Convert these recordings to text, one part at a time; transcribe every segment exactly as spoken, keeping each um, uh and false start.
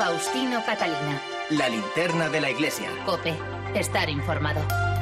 Faustino Catalina. La linterna de la iglesia. COPE. Estar informado.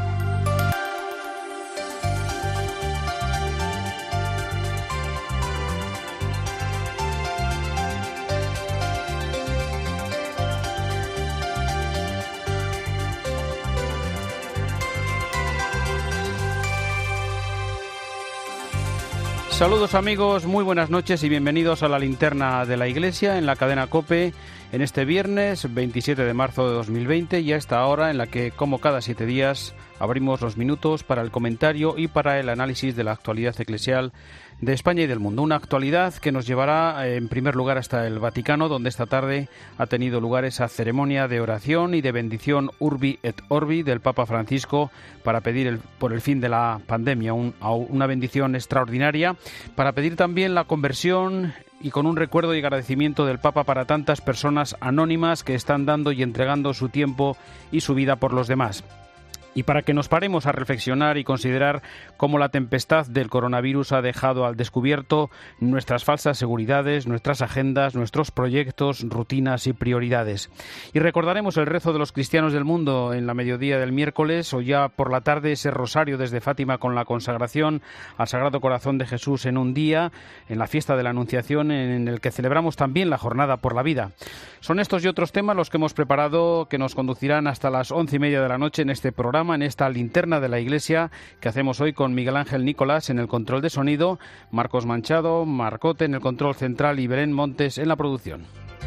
Saludos amigos, muy buenas noches y bienvenidos a la linterna de la iglesia en la cadena COPE en este viernes veintisiete de marzo de dos mil veinte y a esta hora en la que, como cada siete días, abrimos los minutos para el comentario y para el análisis de la actualidad eclesial de España y del mundo. Una actualidad que nos llevará en primer lugar hasta el Vaticano, donde esta tarde ha tenido lugar esa ceremonia de oración y de bendición Urbi et Orbi del Papa Francisco para pedir el, por el fin de la pandemia, un, una bendición extraordinaria, para pedir también la conversión y con un recuerdo y agradecimiento del Papa para tantas personas anónimas que están dando y entregando su tiempo y su vida por los demás. Y para que nos paremos a reflexionar y considerar cómo la tempestad del coronavirus ha dejado al descubierto nuestras falsas seguridades, nuestras agendas, nuestros proyectos, rutinas y prioridades. Y recordaremos el rezo de los cristianos del mundo en la mediodía del miércoles o ya por la tarde ese rosario desde Fátima con la consagración al Sagrado Corazón de Jesús en un día, en la fiesta de la Anunciación, en el que celebramos también la Jornada por la Vida. Son estos y otros temas los que hemos preparado que nos conducirán hasta las once y media de la noche en este programa, en esta linterna de la iglesia que hacemos hoy con Miguel Ángel Nicolás en el control de sonido, Marcos Manchado, Marcote en el control central y Belén Montes en la producción.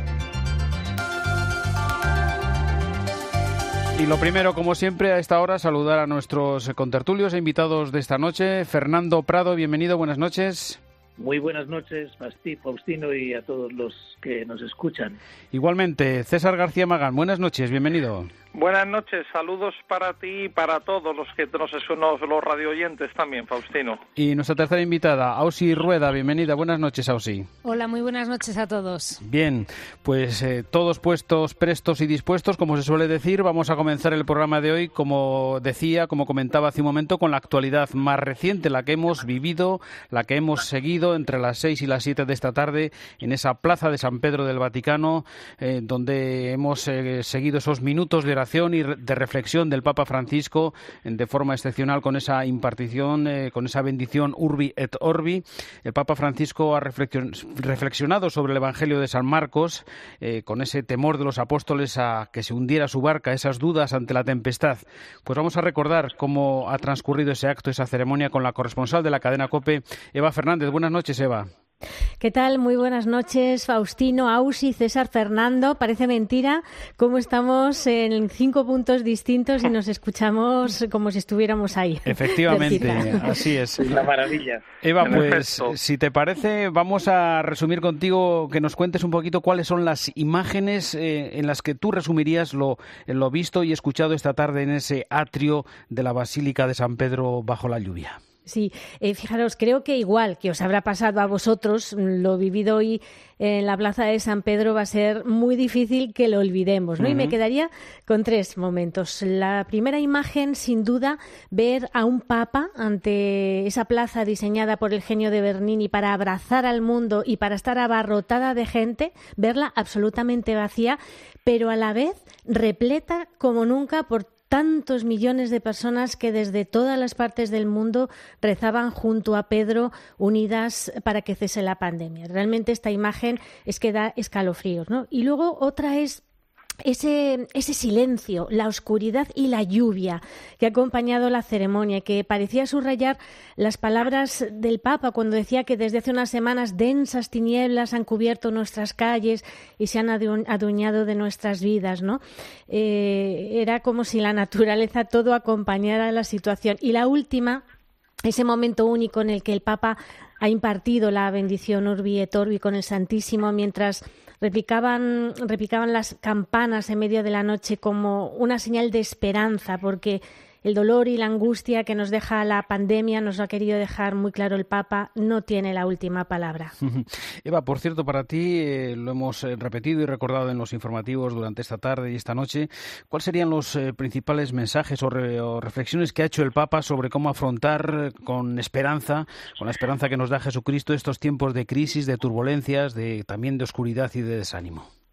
Y lo primero, como siempre, a esta hora saludar a nuestros contertulios e invitados de esta noche. Fernando Prado, bienvenido, buenas noches. Muy buenas noches, Faustino, y a todos los que nos escuchan. Igualmente, César García Magán, buenas noches, bienvenido. Buenas noches, saludos para ti y para todos los que nos los radio oyentes también, Faustino. Y nuestra tercera invitada, Ausi Rueda, bienvenida, buenas noches, Ausi. Hola, muy buenas noches a todos. Bien, pues eh, todos puestos, prestos y dispuestos, como se suele decir, vamos a comenzar el programa de hoy, como decía, como comentaba hace un momento, con la actualidad más reciente, la que hemos vivido, la que hemos seguido entre las seis y las siete de esta tarde en esa plaza de San Pedro del Vaticano, eh, donde hemos eh, seguido esos minutos de oración y de reflexión del Papa Francisco de forma excepcional con esa impartición, eh, con esa bendición Urbi et Orbi. El Papa Francisco ha reflexionado sobre el Evangelio de San Marcos, eh, con ese temor de los apóstoles a que se hundiera su barca, esas dudas ante la tempestad. Pues vamos a recordar cómo ha transcurrido ese acto, esa ceremonia, con la corresponsal de la cadena COPE, Eva Fernández. Buenas noches, Eva. ¿Qué tal? Muy buenas noches, Faustino, Ausi, César, Fernando. Parece mentira cómo estamos en cinco puntos distintos y nos escuchamos como si estuviéramos ahí. Efectivamente, así es. Es una maravilla. Eva, pues si te parece, vamos a resumir contigo, que nos cuentes un poquito cuáles son las imágenes eh, en las que tú resumirías lo, lo visto y escuchado esta tarde en ese atrio de la Basílica de San Pedro bajo la lluvia. Sí, eh, fijaros, creo que igual que os habrá pasado a vosotros, lo vivido hoy en la plaza de San Pedro va a ser muy difícil que lo olvidemos, ¿no? Uh-huh. Y me quedaría con tres momentos. La primera imagen, sin duda, ver a un papa ante esa plaza diseñada por el genio de Bernini para abrazar al mundo y para estar abarrotada de gente, verla absolutamente vacía, pero a la vez repleta como nunca por tantos millones de personas que desde todas las partes del mundo rezaban junto a Pedro, unidas para que cese la pandemia. Realmente esta imagen es que da escalofríos, ¿no? Y luego otra es Ese, ese silencio, la oscuridad y la lluvia que ha acompañado la ceremonia, que parecía subrayar las palabras del Papa cuando decía que desde hace unas semanas densas tinieblas han cubierto nuestras calles y se han adueñado de nuestras vidas, ¿no? Eh, era como si la naturaleza todo acompañara la situación. Y la última, ese momento único en el que el Papa ha impartido la bendición Urbi et Orbi con el Santísimo mientras Repicaban, repicaban las campanas en medio de la noche como una señal de esperanza, porque el dolor y la angustia que nos deja la pandemia, nos lo ha querido dejar muy claro el Papa, no tiene la última palabra. Eva, por cierto, para ti, eh, lo hemos eh, repetido y recordado en los informativos durante esta tarde y esta noche, ¿cuáles serían los eh, principales mensajes o, re, o reflexiones que ha hecho el Papa sobre cómo afrontar con esperanza, con la esperanza que nos da Jesucristo, estos tiempos de crisis, de turbulencias, de también de oscuridad y de desánimo?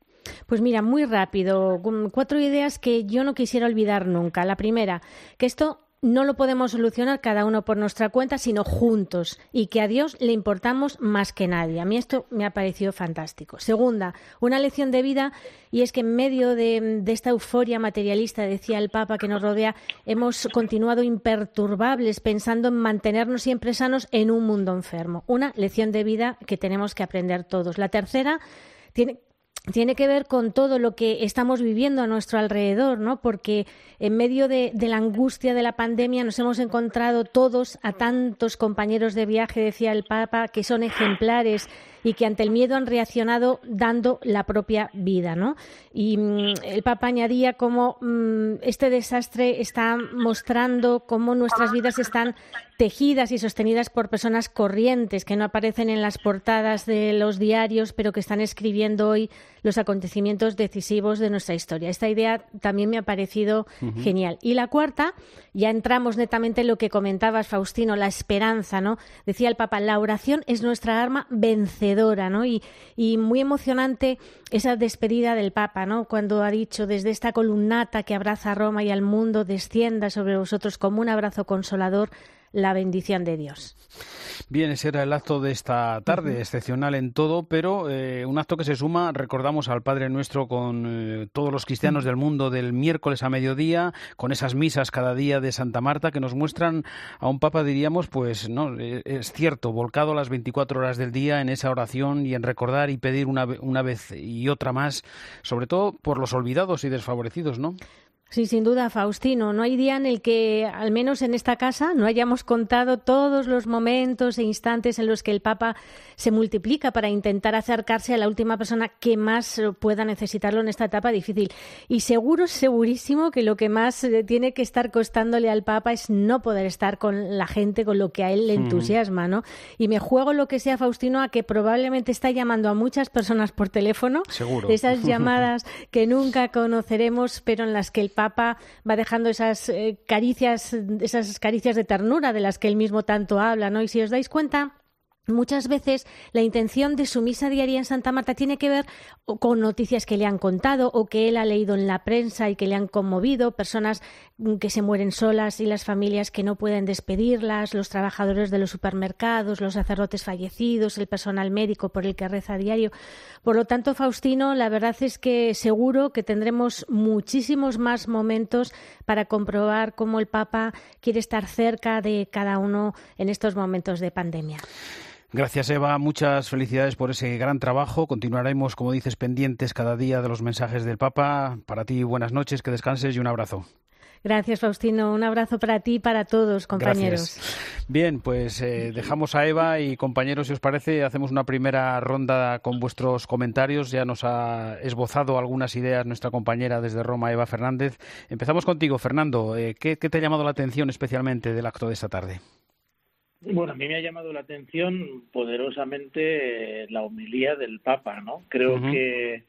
Pues mira, muy rápido, cuatro ideas que yo no quisiera olvidar nunca. La primera, que esto no lo podemos solucionar cada uno por nuestra cuenta, sino juntos, y que a Dios le importamos más que nadie. A mí esto me ha parecido fantástico. Segunda, una lección de vida, y es que en medio de, de esta euforia materialista, decía el Papa, que nos rodea, hemos continuado imperturbables pensando en mantenernos siempre sanos en un mundo enfermo. Una lección de vida que tenemos que aprender todos. La tercera tiene Tiene que ver con todo lo que estamos viviendo a nuestro alrededor, ¿no? Porque en medio de, de la angustia de la pandemia nos hemos encontrado todos a tantos compañeros de viaje, decía el Papa, que son ejemplares y que ante el miedo han reaccionado dando la propia vida, ¿no? Y mmm, el Papa añadía cómo mmm, este desastre está mostrando cómo nuestras vidas están tejidas y sostenidas por personas corrientes que no aparecen en las portadas de los diarios, pero que están escribiendo hoy los acontecimientos decisivos de nuestra historia. Esta idea también me ha parecido uh-huh. genial. Y la cuarta, ya entramos netamente en lo que comentabas, Faustino, la esperanza, ¿no? Decía el Papa, la oración es nuestra arma vencedora, ¿no? Y, y muy emocionante esa despedida del Papa, ¿no? Cuando ha dicho, desde esta columnata que abraza a Roma y al mundo, descienda sobre vosotros como un abrazo consolador la bendición de Dios. Bien, ese era el acto de esta tarde, uh-huh. excepcional en todo, pero eh, un acto que se suma, recordamos al Padre Nuestro con eh, todos los cristianos uh-huh. del mundo del miércoles a mediodía, con esas misas cada día de Santa Marta que nos muestran a un Papa, diríamos, pues no, es cierto, volcado las veinticuatro horas del día en esa oración y en recordar y pedir una, una vez y otra más, sobre todo por los olvidados y desfavorecidos, ¿no? Sí, sin duda, Faustino. No hay día en el que, al menos en esta casa, no hayamos contado todos los momentos e instantes en los que el Papa se multiplica para intentar acercarse a la última persona que más pueda necesitarlo en esta etapa difícil. Y seguro, segurísimo que lo que más tiene que estar costándole al Papa es no poder estar con la gente, con lo que a él le entusiasma, ¿no? Y me juego lo que sea, Faustino, a que probablemente está llamando a muchas personas por teléfono. Seguro. Esas llamadas que nunca conoceremos, pero en las que el Papa Papa va dejando esas eh, caricias, esas caricias de ternura de las que él mismo tanto habla, ¿no? Y si os dais cuenta, muchas veces la intención de su misa diaria en Santa Marta tiene que ver con noticias que le han contado o que él ha leído en la prensa y que le han conmovido, personas que se mueren solas y las familias que no pueden despedirlas, los trabajadores de los supermercados, los sacerdotes fallecidos, el personal médico por el que reza a diario. Por lo tanto, Faustino, la verdad es que seguro que tendremos muchísimos más momentos para comprobar cómo el Papa quiere estar cerca de cada uno en estos momentos de pandemia. Gracias, Eva. Muchas felicidades por ese gran trabajo. Continuaremos, como dices, pendientes cada día de los mensajes del Papa. Para ti, buenas noches, que descanses y un abrazo. Gracias, Faustino. Un abrazo para ti y para todos, compañeros. Gracias. Bien, pues eh, dejamos a Eva y, compañeros, si os parece, hacemos una primera ronda con vuestros comentarios. Ya nos ha esbozado algunas ideas nuestra compañera desde Roma, Eva Fernández. Empezamos contigo, Fernando. Eh, ¿qué, ¿Qué te ha llamado la atención especialmente del acto de esta tarde? Bueno, a mí me ha llamado la atención poderosamente eh, la homilía del Papa, ¿no? Creo uh-huh. que,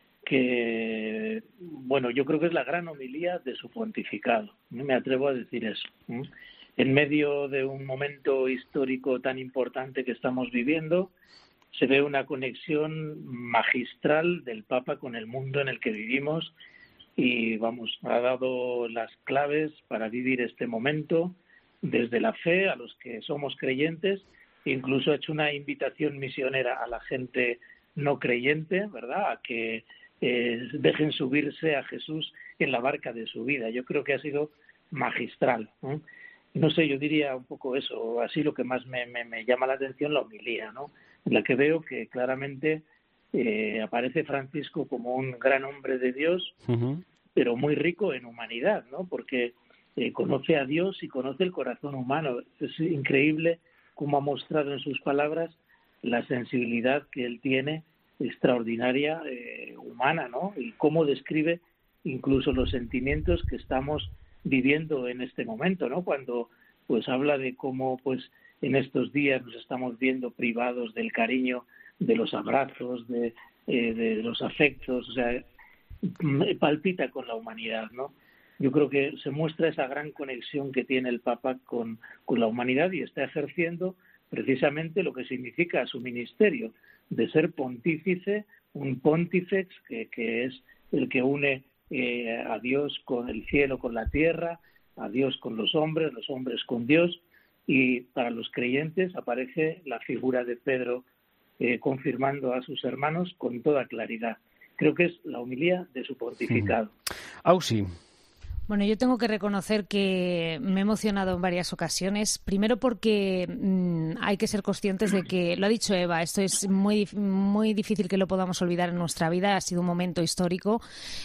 que, bueno, yo creo que es la gran homilía de su pontificado. No me atrevo a decir eso. ¿eh? En medio de un momento histórico tan importante que estamos viviendo, se ve una conexión magistral del Papa con el mundo en el que vivimos y, vamos, ha dado las claves para vivir este momento desde la fe a los que somos creyentes, incluso ha hecho una invitación misionera a la gente no creyente, ¿verdad?, a que eh, dejen subirse a Jesús en la barca de su vida. Yo creo que ha sido magistral, ¿eh? No sé, yo diría un poco eso, así lo que más me, me, me llama la atención, la homilía, ¿no?, en la que veo que claramente eh, aparece Francisco como un gran hombre de Dios, uh-huh. pero muy rico en humanidad, ¿no?, porque Eh, conoce a Dios y conoce el corazón humano. Es increíble cómo ha mostrado en sus palabras la sensibilidad que él tiene, extraordinaria, eh, humana, ¿no? Y cómo describe incluso los sentimientos que estamos viviendo en este momento, ¿no? Cuando pues habla de cómo pues en estos días nos estamos viendo privados del cariño, de los abrazos, de, eh, de los afectos, o sea, palpita con la humanidad, ¿no? Yo creo que se muestra esa gran conexión que tiene el Papa con, con la humanidad y está ejerciendo precisamente lo que significa su ministerio de ser pontífice, un pontifex que, que es el que une eh, a Dios con el cielo, con la tierra, a Dios con los hombres, los hombres con Dios, y para los creyentes aparece la figura de Pedro eh, confirmando a sus hermanos con toda claridad. Creo que es la homilía de su pontificado. Sí. Ausi. Bueno, yo tengo que reconocer que me he emocionado en varias ocasiones. Primero porque mmm, hay que ser conscientes de que, lo ha dicho Eva, esto es muy, muy difícil que lo podamos olvidar en nuestra vida, ha sido un momento histórico.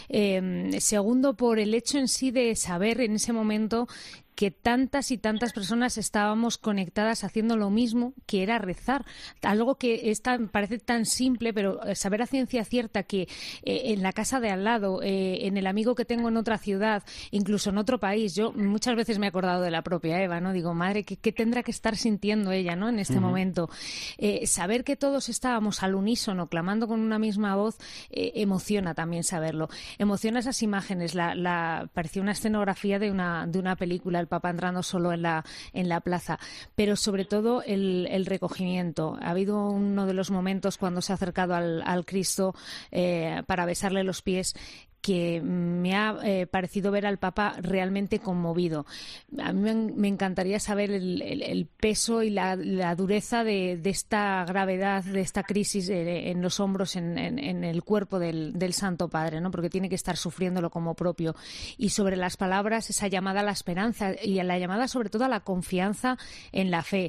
Eh, segundo, por el hecho en sí de saber en ese momento que tantas y tantas personas estábamos conectadas haciendo lo mismo, que era rezar. Algo que es tan, parece tan simple, pero saber a ciencia cierta que eh, en la casa de al lado, eh, en el amigo que tengo en otra ciudad, incluso en otro país, yo muchas veces me he acordado de la propia Eva, ¿no? Digo, madre, ¿qué, qué tendrá que estar sintiendo ella, ¿no? En este uh-huh. momento. Eh, saber que todos estábamos al unísono, clamando con una misma voz, eh, emociona también saberlo. Emociona esas imágenes. La, la, parecía una escenografía de una, de una película, el Papa entrando solo en la, en la plaza, pero sobre todo el, el recogimiento. Ha habido uno de los momentos cuando se ha acercado al, al Cristo eh, para besarle los pies, que me ha eh, parecido ver al Papa realmente conmovido. A mí me, me encantaría saber el, el, el peso y la, la dureza de, de esta gravedad, de esta crisis eh, en los hombros, en, en, en el cuerpo del, del Santo Padre, ¿no? Porque tiene que estar sufriéndolo como propio. Y sobre las palabras, esa llamada a la esperanza y a la llamada sobre todo a la confianza en la fe,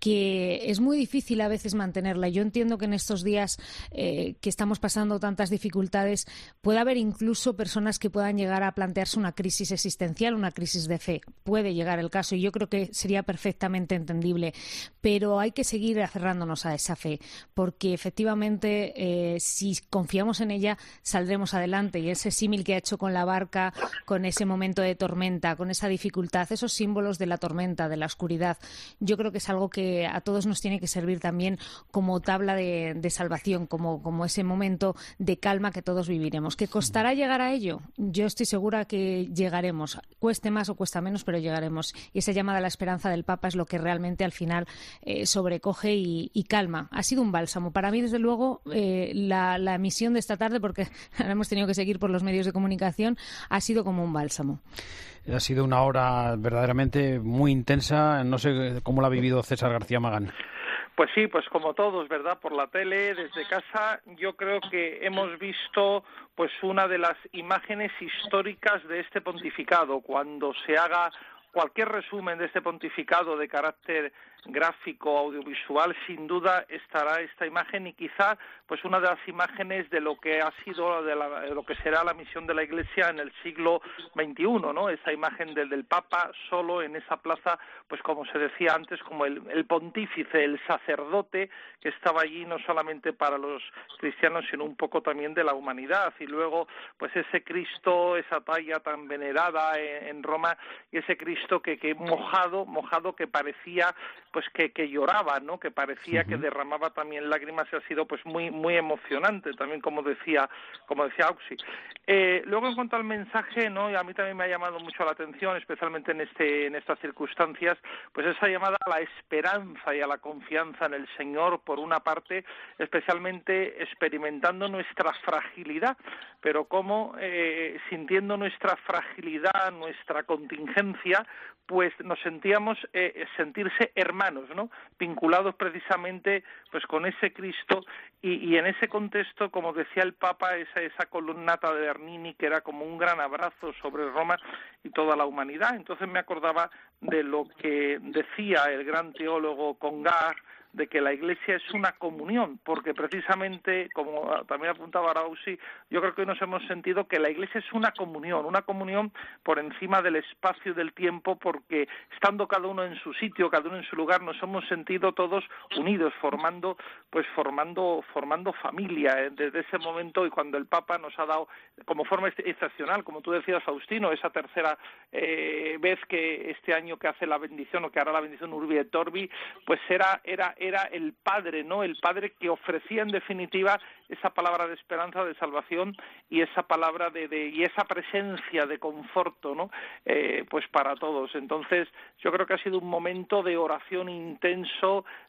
que es muy difícil a veces mantenerla. Yo entiendo que en estos días eh, que estamos pasando tantas dificultades puede haber incluso personas que puedan llegar a plantearse una crisis existencial, una crisis de fe. Puede llegar el caso y yo creo que sería perfectamente entendible, pero hay que seguir aferrándonos a esa fe, porque efectivamente eh, si confiamos en ella saldremos adelante, y ese símil que ha hecho con la barca, con ese momento de tormenta, con esa dificultad, esos símbolos de la tormenta, de la oscuridad, yo creo que es algo que a todos nos tiene que servir también como tabla de, de salvación, como, como ese momento de calma que todos viviremos. ¿Que costará llegar a ello? Yo estoy segura que llegaremos, cueste más o cuesta menos, pero llegaremos. Y esa llamada a la esperanza del Papa es lo que realmente al final eh, sobrecoge y, y calma. Ha sido un bálsamo. Para mí, desde luego, eh, la, la emisión de esta tarde, porque ahora hemos tenido que seguir por los medios de comunicación, ha sido como un bálsamo. Ha sido una hora verdaderamente muy intensa. No sé cómo la ha vivido César García Magán. Pues sí, pues como todos, ¿verdad? Por la tele, desde casa, yo creo que hemos visto pues una de las imágenes históricas de este pontificado. Cuando se haga cualquier resumen de este pontificado de carácter gráfico, audiovisual, sin duda estará esta imagen, y quizá pues una de las imágenes de lo que ha sido, de, la, de lo que será la misión de la Iglesia en el siglo veintiuno, ¿no? Esa imagen del, del Papa solo en esa plaza, pues como se decía antes, como el, el pontífice, el sacerdote que estaba allí no solamente para los cristianos, sino un poco también de la humanidad. Y luego pues ese Cristo, esa talla tan venerada en, en Roma, y ese Cristo que, que mojado, mojado que parecía pues que, que lloraba, ¿no? Que parecía uh-huh. que derramaba también lágrimas, y ha sido pues muy muy emocionante también, como decía como decía Auxi. Eh, luego en cuanto al mensaje, ¿no? Y a mí también me ha llamado mucho la atención, especialmente en este en estas circunstancias, pues esa llamada a la esperanza y a la confianza en el Señor, por una parte, especialmente experimentando nuestra fragilidad, pero como eh, sintiendo nuestra fragilidad, nuestra contingencia, pues nos sentíamos eh, sentirse hermanos, ¿no? Vinculados precisamente pues con ese Cristo, y, y en ese contexto, como decía el Papa, esa, esa columnata de Bernini, que era como un gran abrazo sobre Roma y toda la humanidad. Entonces me acordaba de lo que decía el gran teólogo Congar, de que la Iglesia es una comunión, porque precisamente, como también apuntaba Arausi, yo creo que hoy nos hemos sentido que la Iglesia es una comunión, una comunión por encima del espacio y del tiempo, porque estando cada uno en su sitio, cada uno en su lugar, nos hemos sentido todos unidos, formando, pues formando, formando familia, ¿eh? Desde ese momento, y cuando el Papa nos ha dado, como forma excepcional, como tú decías, Faustino, esa tercera eh, vez que este año que hace la bendición, o que hará la bendición Urbi et Orbi, pues era, era era el Padre, ¿no? El Padre que ofrecía en definitiva esa palabra de esperanza, de salvación, y esa palabra de, de y esa presencia de conforto, ¿no? Eh, pues para todos. Entonces, yo creo que ha sido un momento de oración intenso,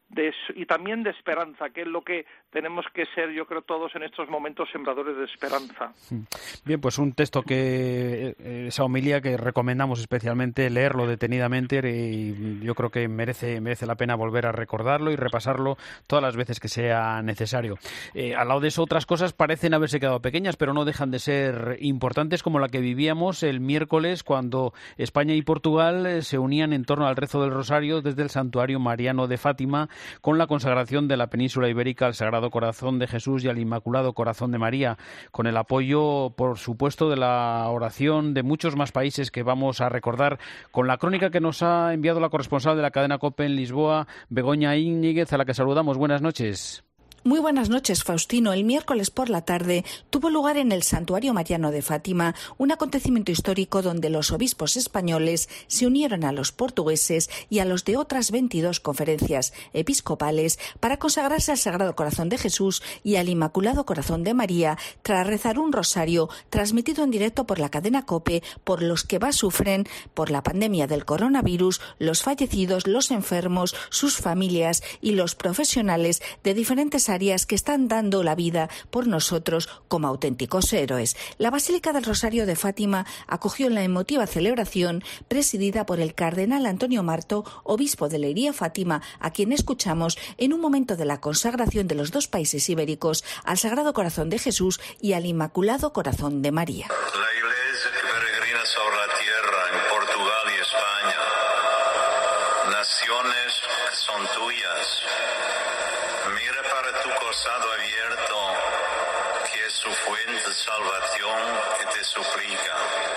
de, y también de esperanza, que es lo que tenemos que ser, yo creo, todos en estos momentos sembradores de esperanza. Bien, pues un texto que, esa homilía que recomendamos especialmente leerlo detenidamente, y yo creo que merece, merece la pena volver a recordarlo y repasarlo todas las veces que sea necesario. Eh, al lado de eso, otras cosas parecen haberse quedado pequeñas, pero no dejan de ser importantes, como la que vivíamos el miércoles cuando España y Portugal se unían en torno al rezo del Rosario desde el Santuario Mariano de Fátima, con la consagración de la península ibérica al Sagrado Corazón de Jesús y al Inmaculado Corazón de María, con el apoyo, por supuesto, de la oración de muchos más países que vamos a recordar, con la crónica que nos ha enviado la corresponsal de la cadena COPE en Lisboa, Begoña Íñiguez, a la que saludamos. Buenas noches. Muy buenas noches, Faustino. El miércoles por la tarde tuvo lugar en el Santuario Mariano de Fátima un acontecimiento histórico donde los obispos españoles se unieron a los portugueses y a los de otras veintidós conferencias episcopales para consagrarse al Sagrado Corazón de Jesús y al Inmaculado Corazón de María, tras rezar un rosario transmitido en directo por la cadena COPE por los que más sufren por la pandemia del coronavirus, los fallecidos, los enfermos, sus familias y los profesionales de diferentes áreas que están dando la vida por nosotros como auténticos héroes. La Basílica del Rosario de Fátima acogió la emotiva celebración presidida por el cardenal Antonio Marto, obispo de Leiria Fátima, a quien escuchamos en un momento de la consagración de los dos países ibéricos al Sagrado Corazón de Jesús y al Inmaculado Corazón de María. La Iglesia que peregrina sobre la tierra en Portugal y España, naciones que son tuyas, mira para tu costado abierto, que es su fuente de salvación que te suplica.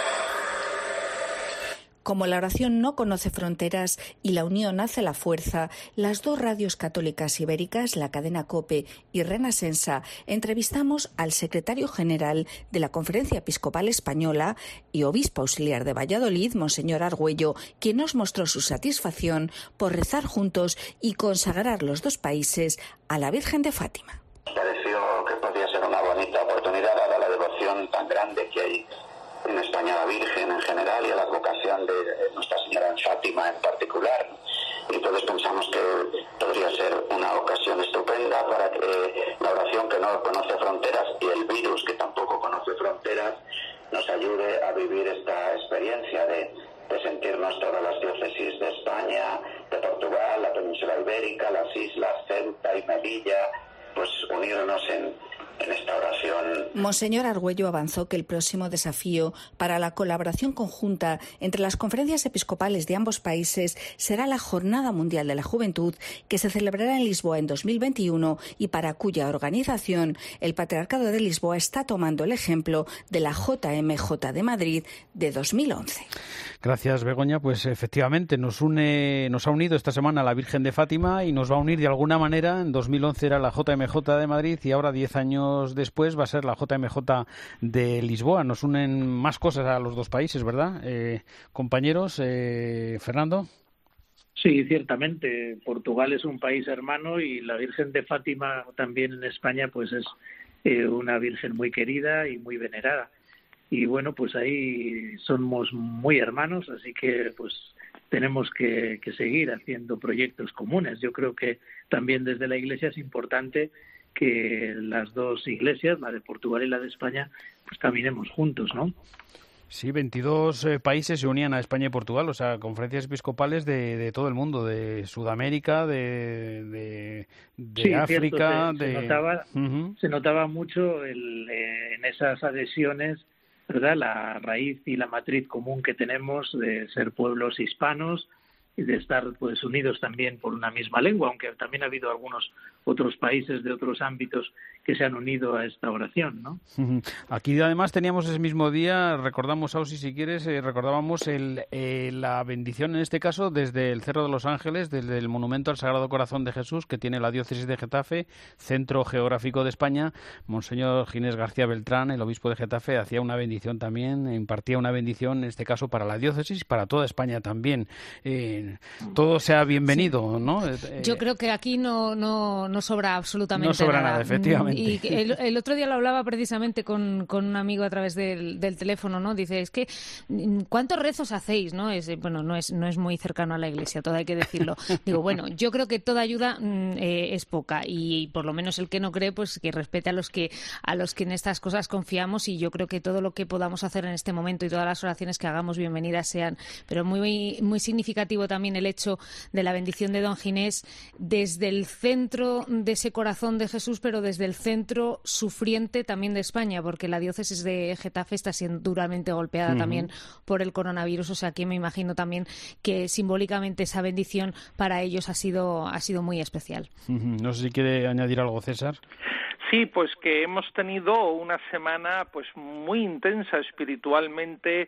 Como la oración no conoce fronteras y la unión hace la fuerza, las dos radios católicas ibéricas, la cadena COPE y Renasensa, entrevistamos al secretario general de la Conferencia Episcopal Española y obispo auxiliar de Valladolid, Monseñor Argüello, quien nos mostró su satisfacción por rezar juntos y consagrar los dos países a la Virgen de Fátima. Nos pareció que podía ser una bonita oportunidad, dada la devoción tan grande que hay en España a la Virgen en general y a la vocación de Nuestra Señora en Fátima en particular. Y entonces pensamos que podría ser una ocasión estupenda para que la oración, que no conoce fronteras, y el virus, que tampoco conoce fronteras, nos ayude a vivir esta experiencia de, de sentirnos todas las diócesis de España, de Portugal, la península ibérica, las islas, Ceuta y Melilla, pues unirnos en en esta oración. Monseñor Argüello avanzó que el próximo desafío para la colaboración conjunta entre las conferencias episcopales de ambos países será la Jornada Mundial de la Juventud, que se celebrará en Lisboa en dos mil veintiuno y para cuya organización el Patriarcado de Lisboa está tomando el ejemplo de la J M J de Madrid de dos mil once. Gracias, Begoña. Pues efectivamente nos une, nos ha unido esta semana la Virgen de Fátima y nos va a unir de alguna manera. En dos mil once era la J M J de Madrid y ahora, diez años después, va a ser la J M J de Lisboa. Nos unen más cosas a los dos países, ¿verdad? Eh, compañeros, eh, Fernando. Sí, ciertamente. Portugal es un país hermano y la Virgen de Fátima también en España pues es eh, una Virgen muy querida y muy venerada. Y bueno, pues ahí somos muy hermanos, así que pues tenemos que, que seguir haciendo proyectos comunes. Yo creo que también desde la Iglesia es importante que las dos iglesias, la de Portugal y la de España, pues caminemos juntos, ¿no? Sí, veintidós eh, países se unían a España y Portugal, o sea, conferencias episcopales de, de todo el mundo, de Sudamérica, de, de, de sí, África. Cierto, se, de... se, notaba, uh-huh. se notaba mucho el, eh, en esas adhesiones, ¿verdad?, la raíz y la matriz común que tenemos de ser pueblos hispanos y de estar pues unidos también por una misma lengua, aunque también ha habido algunos otros países de otros ámbitos que se han unido a esta oración, ¿no? Aquí además teníamos ese mismo día, recordamos, Ausi, si quieres, eh, recordábamos el, eh, la bendición, en este caso, desde el Cerro de los Ángeles, desde el Monumento al Sagrado Corazón de Jesús, que tiene la diócesis de Getafe, centro geográfico de España. Monseñor Ginés García Beltrán, el obispo de Getafe, hacía una bendición también, impartía una bendición, en este caso, para la diócesis y para toda España también. Eh, eh, todo sea bienvenido, sí. ¿no? Yo creo que aquí no, no, no sobra absolutamente nada. No sobra nada, nada efectivamente. Y el, el otro día lo hablaba precisamente con, con un amigo a través del, del teléfono, ¿no? Dice, es que, ¿cuántos rezos hacéis? ¿No? Es, bueno, no es, no es muy cercano a la Iglesia, todo hay que decirlo. Digo, bueno, yo creo que toda ayuda eh, es poca y por lo menos el que no cree, pues que respete a los que, a los que en estas cosas confiamos, y yo creo que todo lo que podamos hacer en este momento y todas las oraciones que hagamos bienvenidas sean. Pero muy, muy significativo también el hecho de la bendición de don Ginés desde el centro de ese corazón de Jesús, pero desde el centro sufriente también de España, porque la diócesis de Getafe está siendo duramente golpeada uh-huh. también por el coronavirus. O sea, que me imagino también que simbólicamente esa bendición para ellos ha sido, ha sido muy especial. Uh-huh. No sé si quiere añadir algo, César. Sí, pues que hemos tenido una semana pues muy intensa espiritualmente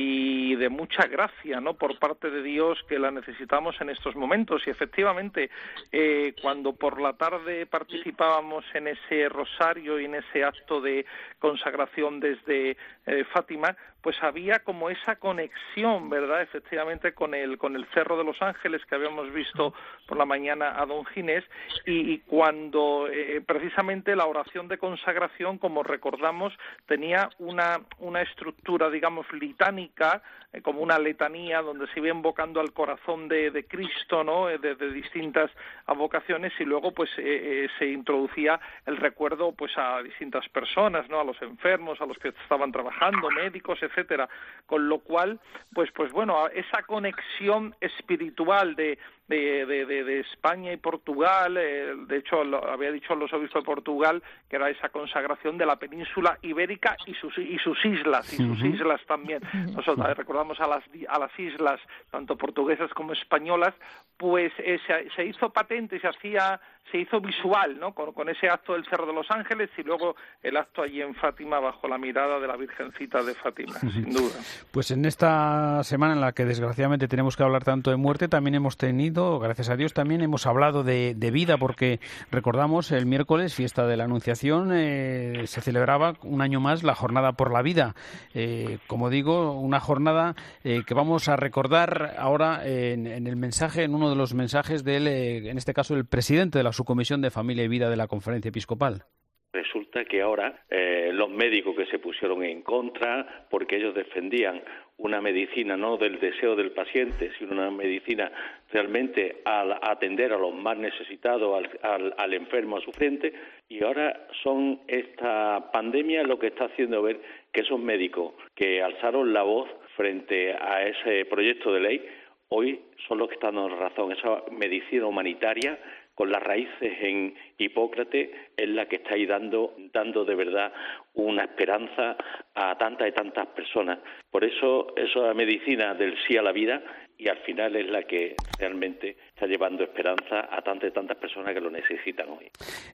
y de mucha gracia, ¿no? Por parte de Dios, que la necesitamos en estos momentos. Y efectivamente, eh, cuando por la tarde participábamos en ese rosario y en ese acto de consagración desde eh, Fátima, pues había como esa conexión, ¿verdad? Efectivamente con el con el Cerro de los Ángeles que habíamos visto por la mañana a don Ginés, y, y cuando eh, precisamente la oración de consagración, como recordamos, tenía una una estructura, digamos, litánica, eh, como una letanía donde se iba invocando al corazón de, de Cristo, ¿no? De, de distintas advocaciones, y luego pues eh, eh, se introducía el recuerdo pues a distintas personas, ¿no? A los enfermos, a los que estaban trabajando, médicos, etcétera. Con lo cual, pues pues bueno, esa conexión espiritual de De, de, de, de España y Portugal, eh, de hecho lo, había dicho los obispos de Portugal que era esa consagración de la península ibérica y sus y sus islas y sus uh-huh. islas también. Nosotros recordamos a las a las islas tanto portuguesas como españolas, pues eh, se, se hizo patente, se hacía se hizo visual, ¿no? Con, con ese acto del Cerro de los Ángeles y luego el acto allí en Fátima bajo la mirada de la Virgencita de Fátima, uh-huh. sin duda. Pues en esta semana en la que desgraciadamente tenemos que hablar tanto de muerte, también hemos tenido, gracias a Dios, también hemos hablado de, de vida, porque recordamos el miércoles, fiesta de la Anunciación, eh, se celebraba un año más la Jornada por la Vida. Eh, como digo, una jornada eh, que vamos a recordar ahora en, en el mensaje, en uno de los mensajes del, eh, en este caso, el presidente de la Subcomisión de Familia y Vida de la Conferencia Episcopal. Resulta que ahora eh, los médicos que se pusieron en contra, porque ellos defendían una medicina no del deseo del paciente, sino una medicina realmente al atender a los más necesitados, al, al, al enfermo, al sufriente, y ahora son esta pandemia lo que está haciendo ver que esos médicos que alzaron la voz frente a ese proyecto de ley, hoy son los que están dando razón. Esa medicina humanitaria con las raíces en Hipócrates es la que está ahí dando, dando de verdad una esperanza a tantas y tantas personas. Por eso, esa medicina del sí a la vida, y al final es la que realmente está llevando esperanza a tantas y tantas personas que lo necesitan hoy.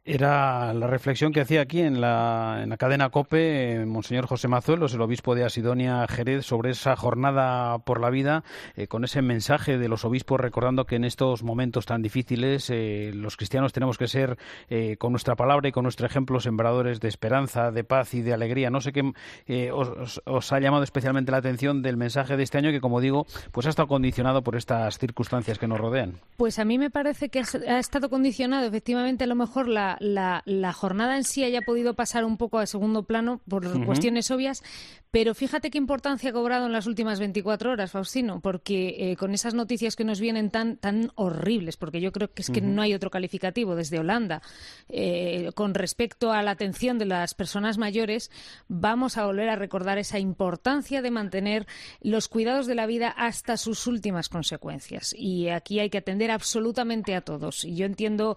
Era la reflexión que hacía aquí en la, en la cadena COPE eh, Monseñor José Mazuelos, el obispo de Asidonia Jerez, sobre esa jornada por la vida, eh, con ese mensaje de los obispos recordando que en estos momentos tan difíciles eh, los cristianos tenemos que ser eh, con nuestra palabra y con nuestro ejemplo sembradores de esperanza, de paz y de alegría. No sé qué eh, os, os ha llamado especialmente la atención del mensaje de este año, que, como digo, pues ha estado condicionado por estas circunstancias que nos rodean. Pues a mí me parece que ha estado condicionado, efectivamente. A lo mejor la, la, la jornada en sí haya podido pasar un poco a segundo plano por uh-huh. cuestiones obvias, pero fíjate qué importancia ha cobrado en las últimas veinticuatro horas, Faustino, porque eh, con esas noticias que nos vienen tan tan horribles, porque yo creo que es que uh-huh. no hay otro calificativo desde Holanda, eh, con respecto a la atención de las personas mayores, vamos a volver a recordar esa importancia de mantener los cuidados de la vida hasta sus últimas consecuencias. Y aquí hay que atender absolutamente a todos. Y yo entiendo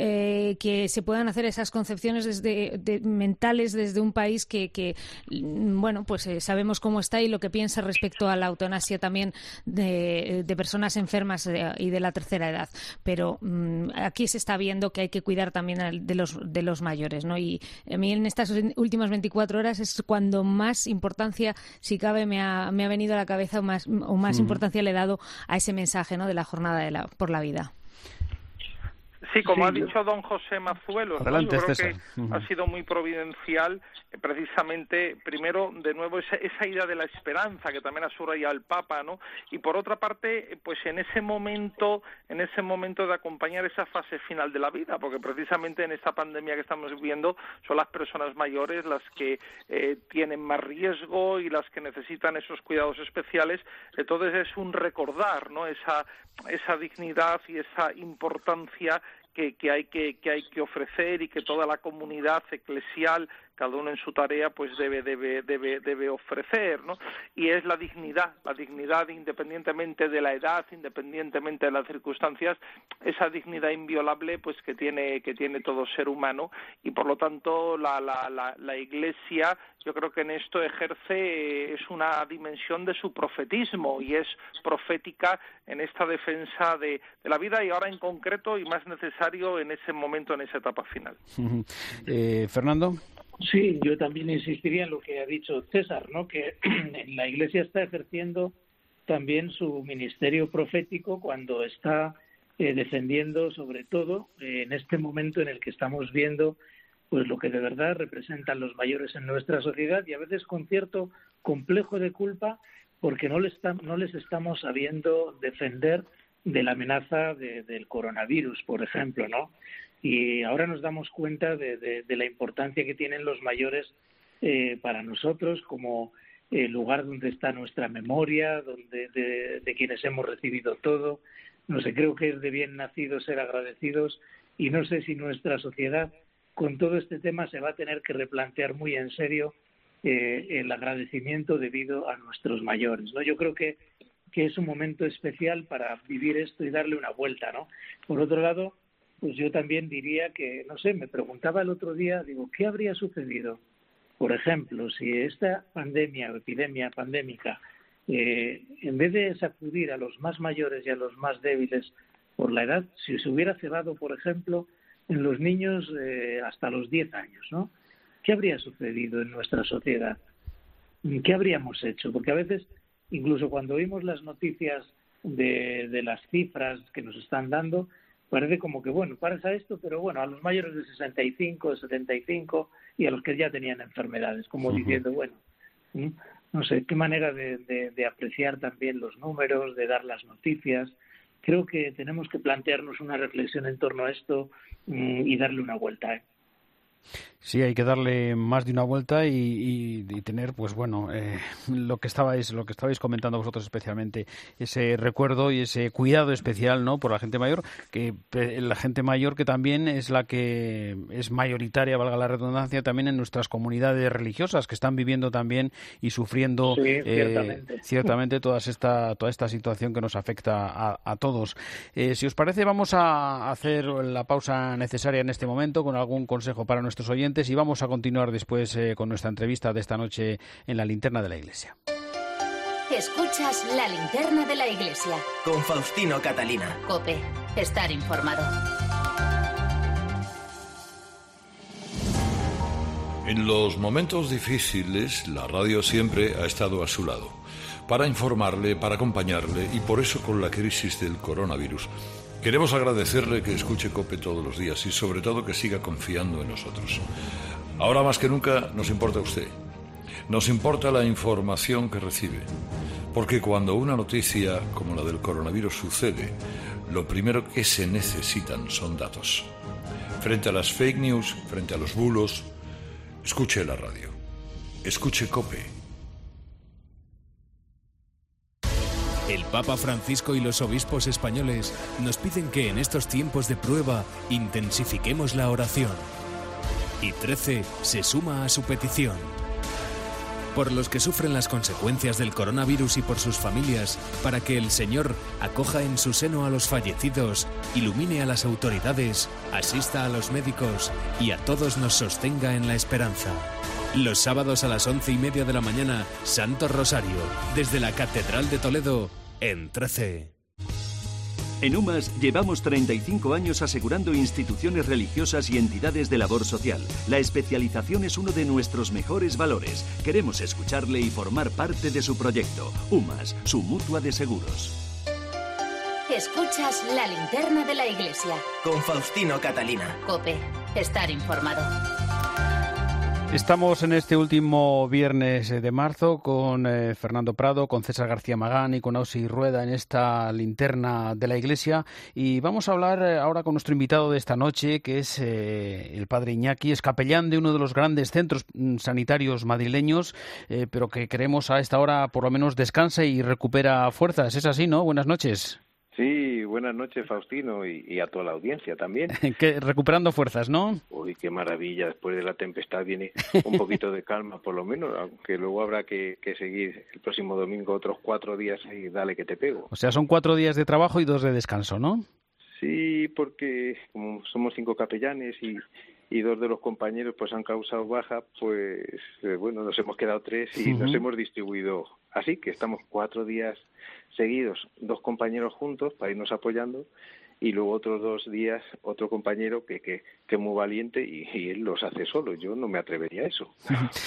eh, que se puedan hacer esas concepciones desde, de, mentales desde un país que, que bueno, pues eh, sabemos cómo está y lo que piensa respecto a la eutanasia también de, de personas enfermas de, y de la tercera edad. Pero mmm, aquí se está viendo que hay que cuidar también de los, de los mayores, ¿no? Y a mí en estas últimas veinticuatro horas es cuando más importancia, si cabe, me ha, me ha venido a la cabeza o más, o más mm. importancia le he dado a ese mensaje, ¿no?, de la jornada de la, por la vida. Sí, como sí, ha dicho don José Mazuelo, Adelante, ¿no? Yo creo César. que Uh-huh. ha sido muy providencial, eh, precisamente, primero, de nuevo, esa, esa idea de la esperanza, que también ha subrayado el Papa, ¿no? Y por otra parte, eh, pues en ese momento, en ese momento de acompañar esa fase final de la vida, porque precisamente en esta pandemia que estamos viviendo son las personas mayores las que eh, tienen más riesgo y las que necesitan esos cuidados especiales. Entonces es un recordar, ¿no? Esa, esa dignidad y esa importancia que, que hay que, que hay que ofrecer y que toda la comunidad eclesial, cada uno en su tarea, pues debe debe debe debe ofrecer, ¿no? Y es la dignidad, la dignidad independientemente de la edad, independientemente de las circunstancias, esa dignidad inviolable, pues que tiene que tiene todo ser humano, y por lo tanto la la la, la Iglesia, yo creo que en esto ejerce, es una dimensión de su profetismo y es profética en esta defensa de, de la vida, y ahora en concreto y más necesario en ese momento, en esa etapa final. eh, Fernando. Sí, yo también insistiría en lo que ha dicho César, ¿no? Que la Iglesia está ejerciendo también su ministerio profético cuando está eh, defendiendo, sobre todo, eh, en este momento en el que estamos viendo pues lo que de verdad representan los mayores en nuestra sociedad, y a veces con cierto complejo de culpa porque no les, tam- no les estamos sabiendo defender de la amenaza de, del coronavirus, por ejemplo, ¿no? Y ahora nos damos cuenta de, de, de la importancia que tienen los mayores eh, para nosotros como el lugar donde está nuestra memoria, donde de, de quienes hemos recibido todo. No sé, creo que es de bien nacido ser agradecidos, y no sé si nuestra sociedad con todo este tema se va a tener que replantear muy en serio eh, el agradecimiento debido a nuestros mayores, ¿no? Yo creo que, que es un momento especial para vivir esto y darle una vuelta, ¿no? Por otro lado, pues yo también diría que, no sé, me preguntaba el otro día, digo, ¿qué habría sucedido? Por ejemplo, si esta pandemia o epidemia pandémica, eh, en vez de sacudir a los más mayores y a los más débiles por la edad, si se hubiera cebado, por ejemplo, en los niños eh, hasta los diez años, ¿no? ¿Qué habría sucedido en nuestra sociedad? ¿Qué habríamos hecho? Porque a veces, incluso cuando oímos las noticias de, de las cifras que nos están dando, parece como que, bueno, pasa esto, pero bueno, a los mayores de sesenta y cinco, de setenta y cinco y a los que ya tenían enfermedades, como uh-huh. diciendo, bueno, no sé, qué manera de, de, de apreciar también los números, de dar las noticias. Creo que tenemos que plantearnos una reflexión en torno a esto mmm, y darle una vuelta, ¿eh? Sí, hay que darle más de una vuelta y, y, y tener, pues bueno, eh, lo que estabais, lo que estabais comentando vosotros especialmente, ese recuerdo y ese cuidado especial, ¿no?, por la gente mayor, que eh, la gente mayor que también es la que es mayoritaria, valga la redundancia, también en nuestras comunidades religiosas, que están viviendo también y sufriendo sí, eh, ciertamente. ciertamente toda esta toda esta situación que nos afecta a, a todos. Eh, si os parece, vamos a hacer la pausa necesaria en este momento con algún consejo para nuestros oyentes, y vamos a continuar después eh, con nuestra entrevista de esta noche en la Linterna de la Iglesia. Escuchas la Linterna de la Iglesia con Faustino Catalina. COPE, estar informado. En los momentos difíciles, la radio siempre ha estado a su lado, para informarle, para acompañarle, y por eso con la crisis del coronavirus queremos agradecerle que escuche COPE todos los días y sobre todo que siga confiando en nosotros. Ahora más que nunca nos importa usted, nos importa la información que recibe, porque cuando una noticia como la del coronavirus sucede, lo primero que se necesitan son datos. Frente a las fake news, frente a los bulos, escuche la radio, escuche COPE. El Papa Francisco y los obispos españoles nos piden que en estos tiempos de prueba intensifiquemos la oración. Y trece se suma a su petición. Por los que sufren las consecuencias del coronavirus y por sus familias, para que el Señor acoja en su seno a los fallecidos, ilumine a las autoridades, asista a los médicos y a todos nos sostenga en la esperanza. Los sábados a las once y media de la mañana, Santo Rosario, desde la Catedral de Toledo, en trece. En UMAS llevamos treinta y cinco años asegurando instituciones religiosas y entidades de labor social. La especialización es uno de nuestros mejores valores. Queremos escucharle y formar parte de su proyecto. UMAS, su mutua de seguros. Escuchas la linterna de la iglesia. Con Faustino Catalina. COPE. Estar informado. Estamos en este último viernes de marzo con eh, Fernando Prado, con César García Magán y con Ausi Rueda en esta linterna de la iglesia, y vamos a hablar ahora con nuestro invitado de esta noche, que es eh, el padre Iñaki, es capellán de uno de los grandes centros sanitarios madrileños, eh, pero que creemos a esta hora por lo menos descansa y recupera fuerzas. Es así, ¿no? Buenas noches. Sí, buenas noches, Faustino, y, y a toda la audiencia también. que, recuperando fuerzas, ¿no? Uy, qué maravilla, después de la tempestad viene un poquito de calma, por lo menos, aunque luego habrá que, que seguir el próximo domingo otros cuatro días y dale que te pego. O sea, son cuatro días de trabajo y dos de descanso, ¿no? Sí, porque como somos cinco capellanes y, y dos de los compañeros pues han causado baja, pues eh, bueno, nos hemos quedado tres y uh-huh. nos hemos distribuido así, que estamos cuatro días seguidos, dos compañeros juntos para irnos apoyando, y luego otros dos días otro compañero que que, que es muy valiente y, y él los hace solo. Yo no me atrevería a eso.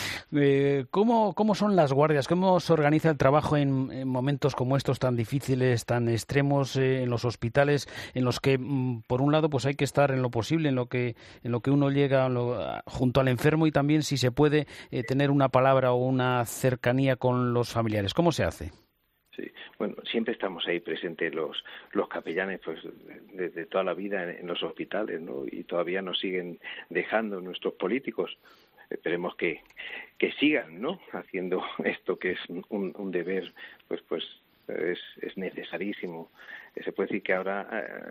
eh, ¿cómo, ¿Cómo son las guardias? ¿Cómo se organiza el trabajo en, en momentos como estos tan difíciles, tan extremos, eh, en los hospitales, en los que, mm, por un lado, pues hay que estar en lo posible, en lo que en lo que uno llega lo, junto al enfermo, y también, si se puede, eh, tener una palabra o una cercanía con los familiares? ¿Cómo se hace? Sí, bueno, siempre estamos ahí presentes los los capellanes, pues desde toda la vida en, en los hospitales, ¿no? Y todavía nos siguen dejando nuestros políticos. Esperemos que que sigan, ¿no? Haciendo esto que es un, un deber, pues pues es, es necesarísimo. Se puede decir que ahora,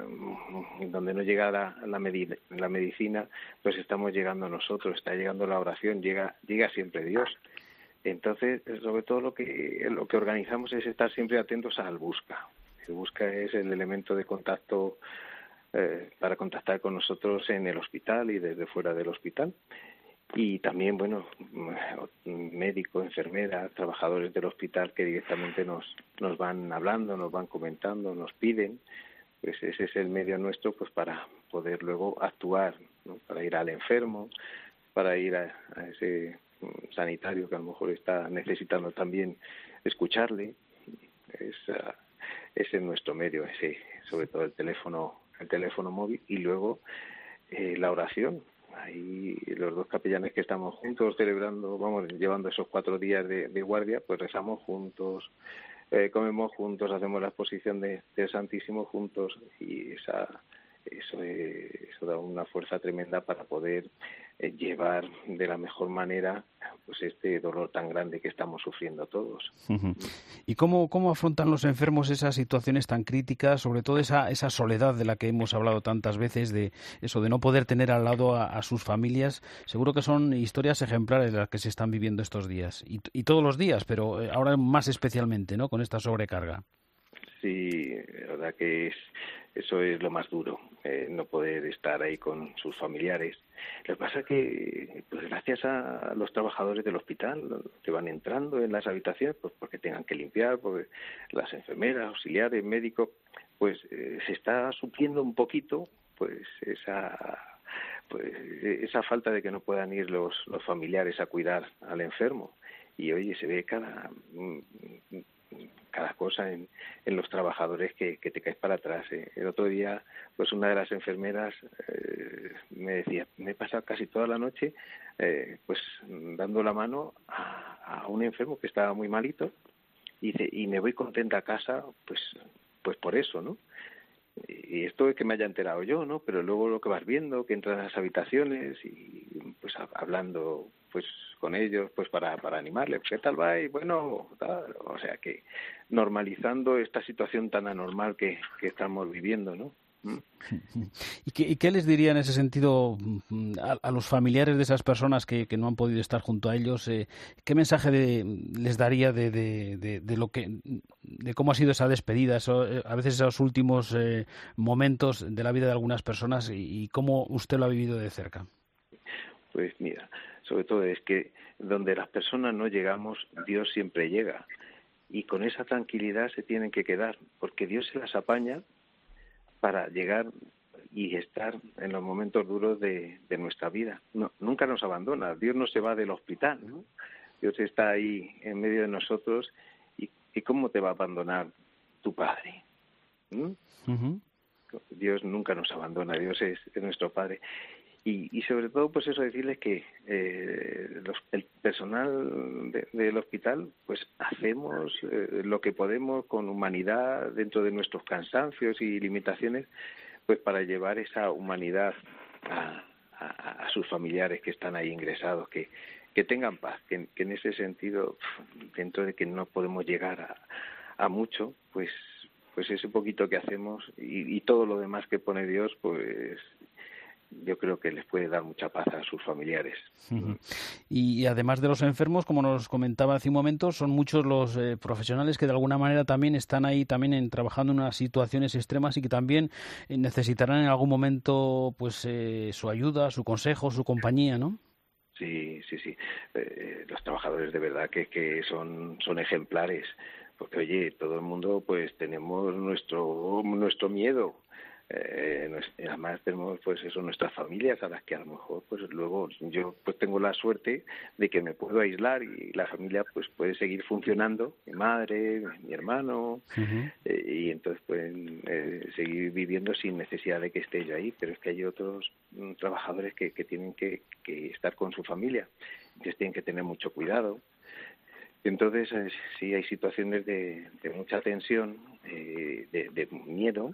eh, donde no llega la, la, medi- la medicina, pues estamos llegando nosotros, está llegando la oración, llega llega siempre Dios. Entonces, sobre todo lo que lo que organizamos es estar siempre atentos al busca. El busca es el elemento de contacto eh, para contactar con nosotros en el hospital y desde fuera del hospital. Y también, bueno, médicos, enfermeras, trabajadores del hospital que directamente nos nos van hablando, nos van comentando, nos piden. Pues ese es el medio nuestro, pues para poder luego actuar, ¿no? Para ir al enfermo, para ir a, a ese sanitario que a lo mejor está necesitando también escucharle. Es, uh, ese es nuestro medio, ese, sobre todo el teléfono, el teléfono móvil, y luego eh, la oración. Ahí los dos capellanes que estamos juntos celebrando, vamos, llevando esos cuatro días de, de guardia, pues rezamos juntos, eh, comemos juntos, hacemos la exposición de, del Santísimo juntos, y esa eso, es, eso da una fuerza tremenda para poder eh, llevar de la mejor manera pues este dolor tan grande que estamos sufriendo todos. Uh-huh. ¿Y cómo, cómo afrontan los enfermos esas situaciones tan críticas, sobre todo esa, esa soledad de la que hemos hablado tantas veces, de eso de no poder tener al lado a, a sus familias? Seguro que son historias ejemplares las que se están viviendo estos días, y, y todos los días, pero ahora más especialmente, ¿no?, con esta sobrecarga. Sí, la verdad que es eso es lo más duro, eh, no poder estar ahí con sus familiares. Lo que pasa es que, pues gracias a los trabajadores del hospital que van entrando en las habitaciones, pues porque tengan que limpiar, porque las enfermeras, auxiliares, médicos, pues eh, se está supliendo un poquito, pues esa pues esa falta de que no puedan ir los los familiares a cuidar al enfermo. Y oye, se ve cada cada cosa en, en los trabajadores que, que te caes para atrás. ¿eh? El otro día, pues una de las enfermeras eh, me decía, me he pasado casi toda la noche eh, pues dando la mano a, a un enfermo que estaba muy malito, y, dice, y me voy contenta a casa pues pues por eso, ¿no? Y esto es que me haya enterado yo, ¿no? Pero luego lo que vas viendo, que entran a las habitaciones y pues hablando pues con ellos, pues para para animarles, ¿qué tal va? Y bueno, tal. O sea que normalizando esta situación tan anormal que, que estamos viviendo, ¿no? ¿Y qué, ¿Y qué les diría en ese sentido a, a los familiares de esas personas que, que no han podido estar junto a ellos? Eh, ¿Qué mensaje de, les daría de, de, de, de lo que, de cómo ha sido esa despedida, eso, a veces esos últimos eh, momentos de la vida de algunas personas, y, y cómo usted lo ha vivido de cerca? Pues mira, sobre todo es que donde las personas no llegamos, Dios siempre llega, y con esa tranquilidad se tienen que quedar, porque Dios se las apaña para llegar y estar en los momentos duros de, de nuestra vida. No, nunca nos abandona, Dios no se va del hospital, ¿no? Dios está ahí en medio de nosotros, y, y ¿cómo te va a abandonar tu Padre? ¿Mm? Uh-huh. Dios nunca nos abandona, Dios es, es nuestro Padre. Y, y sobre todo, pues eso, decirles que eh, los, el personal de, del hospital, pues hacemos eh, lo que podemos con humanidad dentro de nuestros cansancios y limitaciones, pues para llevar esa humanidad a, a, a sus familiares que están ahí ingresados, que, que tengan paz, que, que en ese sentido, dentro de que no podemos llegar a, a mucho, pues pues ese poquito que hacemos y, y todo lo demás que pone Dios, pues yo creo que les puede dar mucha paz a sus familiares. Uh-huh. Y, y además de los enfermos, como nos comentaba hace un momento, son muchos los eh, profesionales que de alguna manera también están ahí también en, trabajando en unas situaciones extremas y que también eh, necesitarán en algún momento pues eh, su ayuda, su consejo, su compañía, ¿no? Sí, sí, sí. Eh, los trabajadores de verdad que, que son, son ejemplares. Porque, oye, todo el mundo pues tenemos nuestro nuestro miedo. Eh, además tenemos pues eso, nuestras familias a las que a lo mejor pues luego yo pues tengo la suerte de que me puedo aislar y la familia pues puede seguir funcionando, mi madre, mi hermano, uh-huh. eh, y entonces pueden eh, seguir viviendo sin necesidad de que esté yo ahí. Pero es que hay otros mm, trabajadores que, que tienen que, que estar con su familia, entonces tienen que tener mucho cuidado. Entonces, eh, sí hay situaciones de, de mucha tensión, eh, de, de miedo,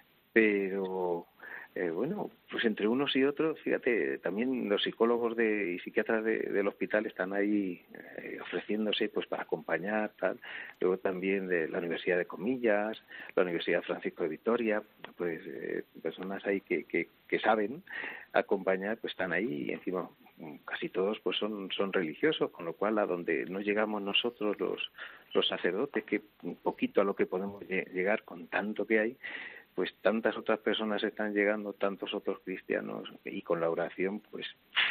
pero eh, bueno, pues entre unos y otros, fíjate, también los psicólogos de, y psiquiatras de, del hospital están ahí eh, ofreciéndose pues para acompañar, tal. Luego también de la Universidad de Comillas, la Universidad Francisco de Vitoria, pues eh, personas ahí que, que, que saben acompañar, pues están ahí y encima casi todos pues son son religiosos, con lo cual a donde no llegamos nosotros los los sacerdotes, que un poquito a lo que podemos llegar con tanto que hay, pues tantas otras personas están llegando, tantos otros cristianos, y con la oración pues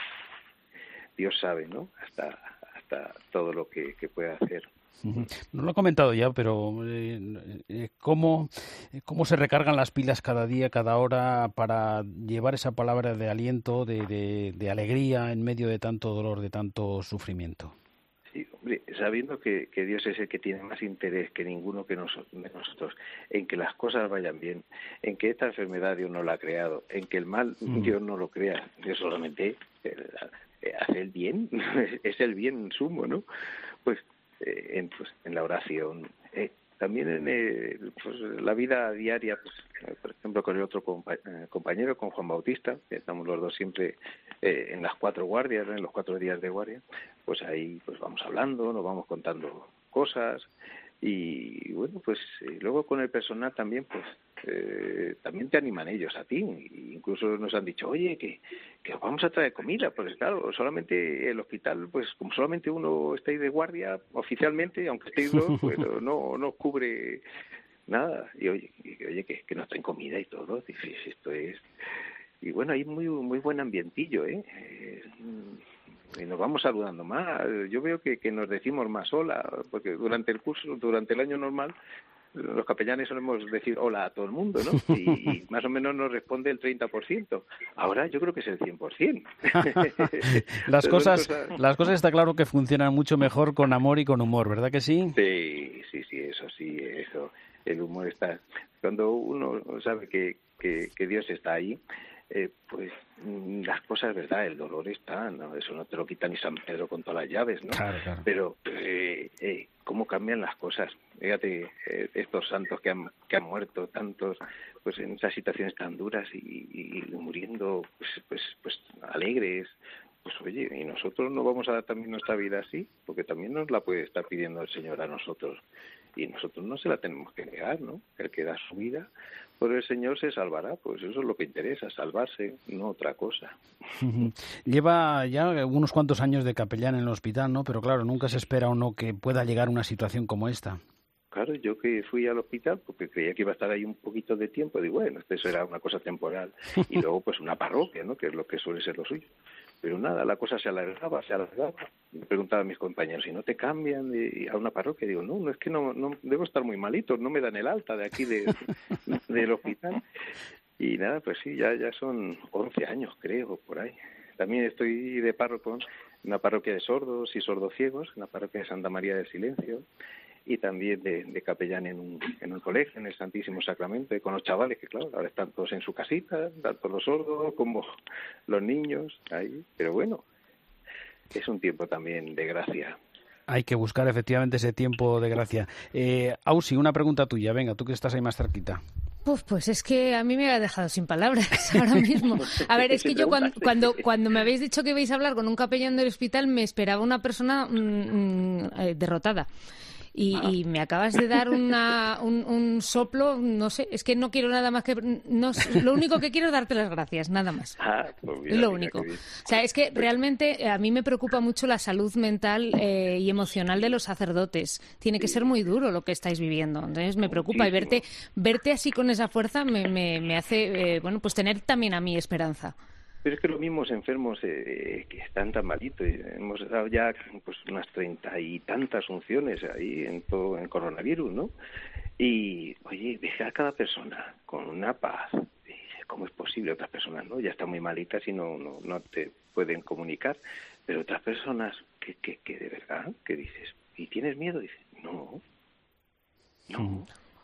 Dios sabe, ¿no? Hasta hasta todo lo que, que puede hacer. No lo he comentado ya, pero eh, ¿cómo, ¿cómo se recargan las pilas cada día, cada hora para llevar esa palabra de aliento, de, de, de alegría en medio de tanto dolor, de tanto sufrimiento? Sí, hombre, sabiendo que, que Dios es el que tiene más interés que ninguno que nos, de nosotros en que las cosas vayan bien, en que esta enfermedad Dios no la ha creado, en que el mal mm. Dios no lo crea, Dios solamente eh, hace el bien, es el bien sumo, ¿no? Pues Eh, en, pues, en la oración, eh, también en eh, pues, la vida diaria, pues, eh, por ejemplo con el otro compa- eh, compañero, con Juan Bautista, que estamos los dos siempre eh, en las cuatro guardias, en los cuatro días de guardia, pues ahí pues vamos hablando, nos vamos contando cosas y bueno, pues eh, luego con el personal también, pues eh, también te animan ellos a ti, incluso nos han dicho, oye, que, que os vamos a traer comida, pues claro, solamente el hospital, pues como solamente uno está ahí de guardia oficialmente, aunque estéis dos, pues no, no cubre nada, y oye, y, oye que, que nos traen comida y todo, dices, esto es, y bueno, hay muy muy buen ambientillo, ¿eh? eh y nos vamos saludando más. Yo veo que, que nos decimos más hola, porque durante el curso, durante el año normal, los capellanes solemos decir hola a todo el mundo, ¿no? Y, y más o menos nos responde el treinta por ciento. Ahora yo creo que es el cien por ciento. las cosas, las cosas está claro que funcionan mucho mejor con amor y con humor, ¿verdad que sí? Sí, sí, sí, eso sí, eso. El humor está... Cuando uno sabe que, que, que Dios está ahí, Eh, pues las cosas, ¿verdad? El dolor está, ¿no? Eso no te lo quita ni San Pedro con todas las llaves, ¿no? Claro, claro. Pero, eh, eh, ¿cómo cambian las cosas? Fíjate, eh, estos santos que han, que han muerto, tantos, pues en esas situaciones tan duras y, y muriendo, pues, pues, pues alegres. Pues oye, y nosotros no vamos a dar también nuestra vida así, porque también nos la puede estar pidiendo el Señor a nosotros. Y nosotros no se la tenemos que negar, ¿no? El que da su vida por el Señor se salvará, pues eso es lo que interesa, salvarse, no otra cosa. Lleva ya unos cuantos años de capellán en el hospital, ¿no? Pero claro, nunca se espera uno que pueda llegar a una situación como esta. Claro, yo que fui al hospital porque creía que iba a estar ahí un poquito de tiempo, digo, bueno, eso era una cosa temporal. Y luego pues una parroquia, ¿no? Que es lo que suele ser lo suyo. Pero nada, la cosa se alargaba, se alargaba. Me preguntaba a mis compañeros, ¿y no te cambian de, a una parroquia? Digo, no, no es que no, no debo estar muy malito, no me dan el alta de aquí de, del hospital. Y nada, pues sí, ya ya son once años, creo, por ahí. También estoy de párroco en una parroquia de sordos y sordociegos, en la parroquia de Santa María del Silencio. y también de, de capellán en un, en un colegio, en el Santísimo Sacramento, y con los chavales que, claro, ahora están todos en su casita, tanto los sordos como los niños, ahí. Pero bueno, es un tiempo también de gracia. Hay que buscar efectivamente ese tiempo de gracia. Eh, Ausi, una pregunta tuya, venga, tú que estás ahí más cerquita. Uf, pues es que a mí me ha dejado sin palabras ahora mismo. A ver, es que yo cuando, cuando, cuando me habéis dicho que ibais a hablar con un capellán del hospital, me esperaba una persona mmm, eh, derrotada. Y, ah. y me acabas de dar una, un, un soplo, no sé, es que no quiero nada más que... No, lo único que quiero es darte las gracias, nada más. Ah, pues mira, es lo mira, único. O sea, es que realmente a mí me preocupa mucho la salud mental eh, y emocional de los sacerdotes. Tiene que ser muy duro lo que estáis viviendo. Entonces me preocupa y verte verte así con esa fuerza me, me, me hace, eh, bueno, pues tener también a mí esperanza. Pero es que los mismos enfermos eh, que están tan malitos, hemos dado ya pues unas treinta y tantas unciones ahí en todo en coronavirus, ¿no? Y, oye, ves a cada persona con una paz. ¿Cómo es posible? Otras personas, ¿no? Ya están muy malitas y no, no, no te pueden comunicar. Pero otras personas que, que, que de verdad, que dices, ¿y tienes miedo? Dices, no, no.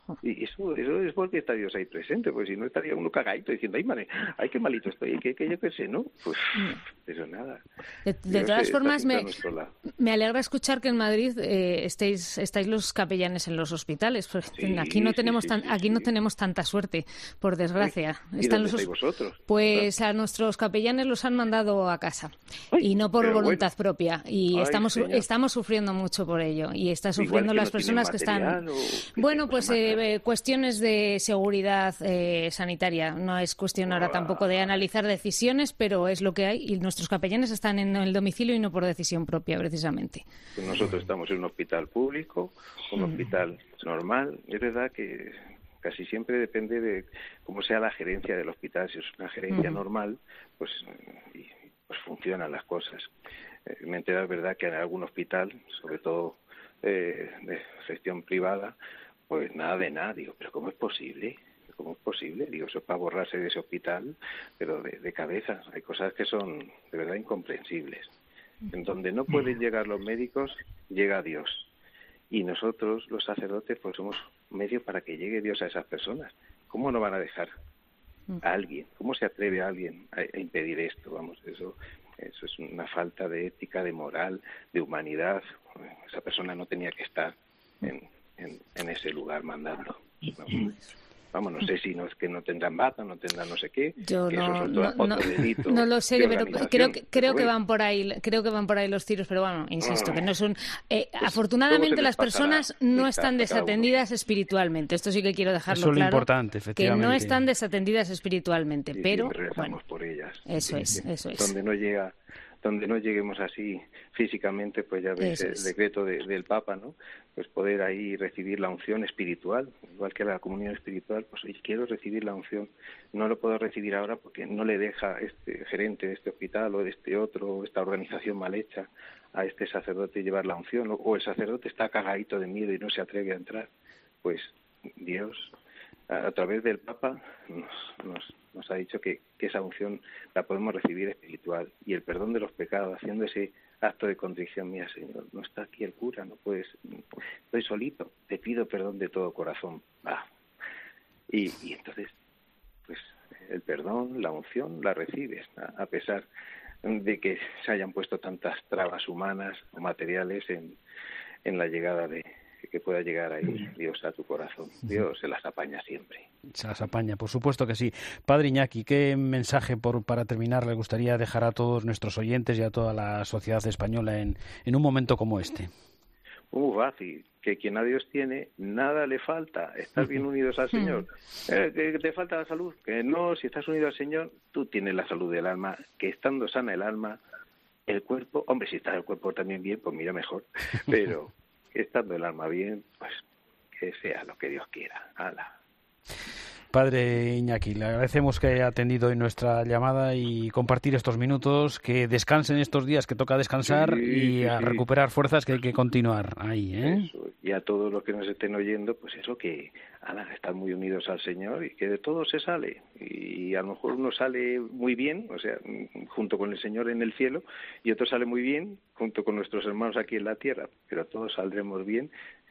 Y eso, eso es porque está Dios ahí presente, pues si no estaría uno cagadito diciendo, ay, madre, ay, qué malito estoy, que, que yo qué sé, ¿no? Pues eso nada. De, de todas formas, me, me alegra escuchar que en Madrid eh, estéis, estáis los capellanes en los hospitales. Pues sí, aquí no tenemos sí, tan, sí, aquí sí. no tenemos tanta suerte, por desgracia. ¿Y Están dónde los, estáis vosotros? Pues a nuestros capellanes los han mandado a casa. Ay, y no por voluntad bueno. propia. Y ay, estamos, estamos sufriendo mucho por ello. Y está sufriendo que las no personas que están... Bueno, pues... Eh, Eh, cuestiones de seguridad eh, sanitaria. No es cuestión ahora tampoco de analizar decisiones, pero es lo que hay y nuestros capellanes están en el domicilio y no por decisión propia, precisamente. Pues nosotros estamos en un hospital público, un mm. hospital normal. Es verdad que casi siempre depende de cómo sea la gerencia del hospital. Si es una gerencia mm. normal, pues, y, pues funcionan las cosas. Eh, me entero, es verdad, que en algún hospital, sobre todo eh, de gestión privada, pues nada de nada, digo, pero ¿cómo es posible? ¿Cómo es posible? Digo, eso es para borrarse de ese hospital, pero de, de cabeza. Hay cosas que son de verdad incomprensibles. En donde no pueden llegar los médicos, llega Dios. Y nosotros, los sacerdotes, pues somos medios para que llegue Dios a esas personas. ¿Cómo no van a dejar a alguien? ¿Cómo se atreve a alguien a, a impedir esto? Vamos, eso, eso es una falta de ética, de moral, de humanidad. Esa persona no tenía que estar en... En, en ese lugar mandando. No, vamos, no sé si no es que no tendrán bata, no tendrán no sé qué. Yo que no, eso es no, otro no, delito no lo sé, de pero creo que creo que van por ahí, creo que van por ahí los tiros, pero bueno, insisto, no, que no es un. Eh, pues, afortunadamente las personas no están desatendidas espiritualmente. Esto sí que quiero dejarlo eso es claro. Lo importante, efectivamente. Que no están desatendidas espiritualmente, sí, pero rezamos bueno, por ellas. Eso sí, es, sí. eso es. Donde no llega. Donde no lleguemos así físicamente, pues ya ves el decreto de, del Papa, ¿no? Pues poder ahí recibir la unción espiritual, igual que la comunión espiritual, pues oye, quiero recibir la unción, no lo puedo recibir ahora porque no le deja este gerente de este hospital o de este otro, o esta organización mal hecha a este sacerdote llevar la unción, o, o el sacerdote está cagadito de miedo y no se atreve a entrar. Pues Dios, a, a través del Papa, nos... nos nos ha dicho que, que esa unción la podemos recibir espiritual y el perdón de los pecados, haciendo ese acto de contrición mía, Señor, no está aquí el cura, no puedes, estoy solito, te pido perdón de todo corazón. Ah. Y, y entonces, pues el perdón, la unción, la recibes, a, a pesar de que se hayan puesto tantas trabas humanas o materiales en, en la llegada de que pueda llegar ahí Dios a tu corazón. Dios se las apaña siempre. Se las apaña, por supuesto que sí. Padre Iñaki, ¿qué mensaje por, para terminar le gustaría dejar a todos nuestros oyentes y a toda la sociedad española en, en un momento como este? Uh, fácil, que quien a Dios tiene, nada le falta. Estás bien unidos al Señor. Eh, que te falta la salud. Que no, si estás unido al Señor, tú tienes la salud del alma, que estando sana el alma, el cuerpo, hombre, si está el cuerpo también bien, pues mira mejor, pero... estando el alma bien, pues que sea lo que Dios quiera. ¡Hala! Padre Iñaki, le agradecemos que haya atendido hoy nuestra llamada y compartir estos minutos, que descansen estos días que toca descansar sí, y sí, a sí. recuperar fuerzas, que hay que continuar ahí, ¿eh? Eso. Y a todos los que nos estén oyendo, pues eso, que ala, están muy unidos al Señor y que de todo se sale. Y a lo mejor uno sale muy bien, o sea, junto con el Señor en el cielo, y otro sale muy bien junto con nuestros hermanos aquí en la tierra, pero todos saldremos bien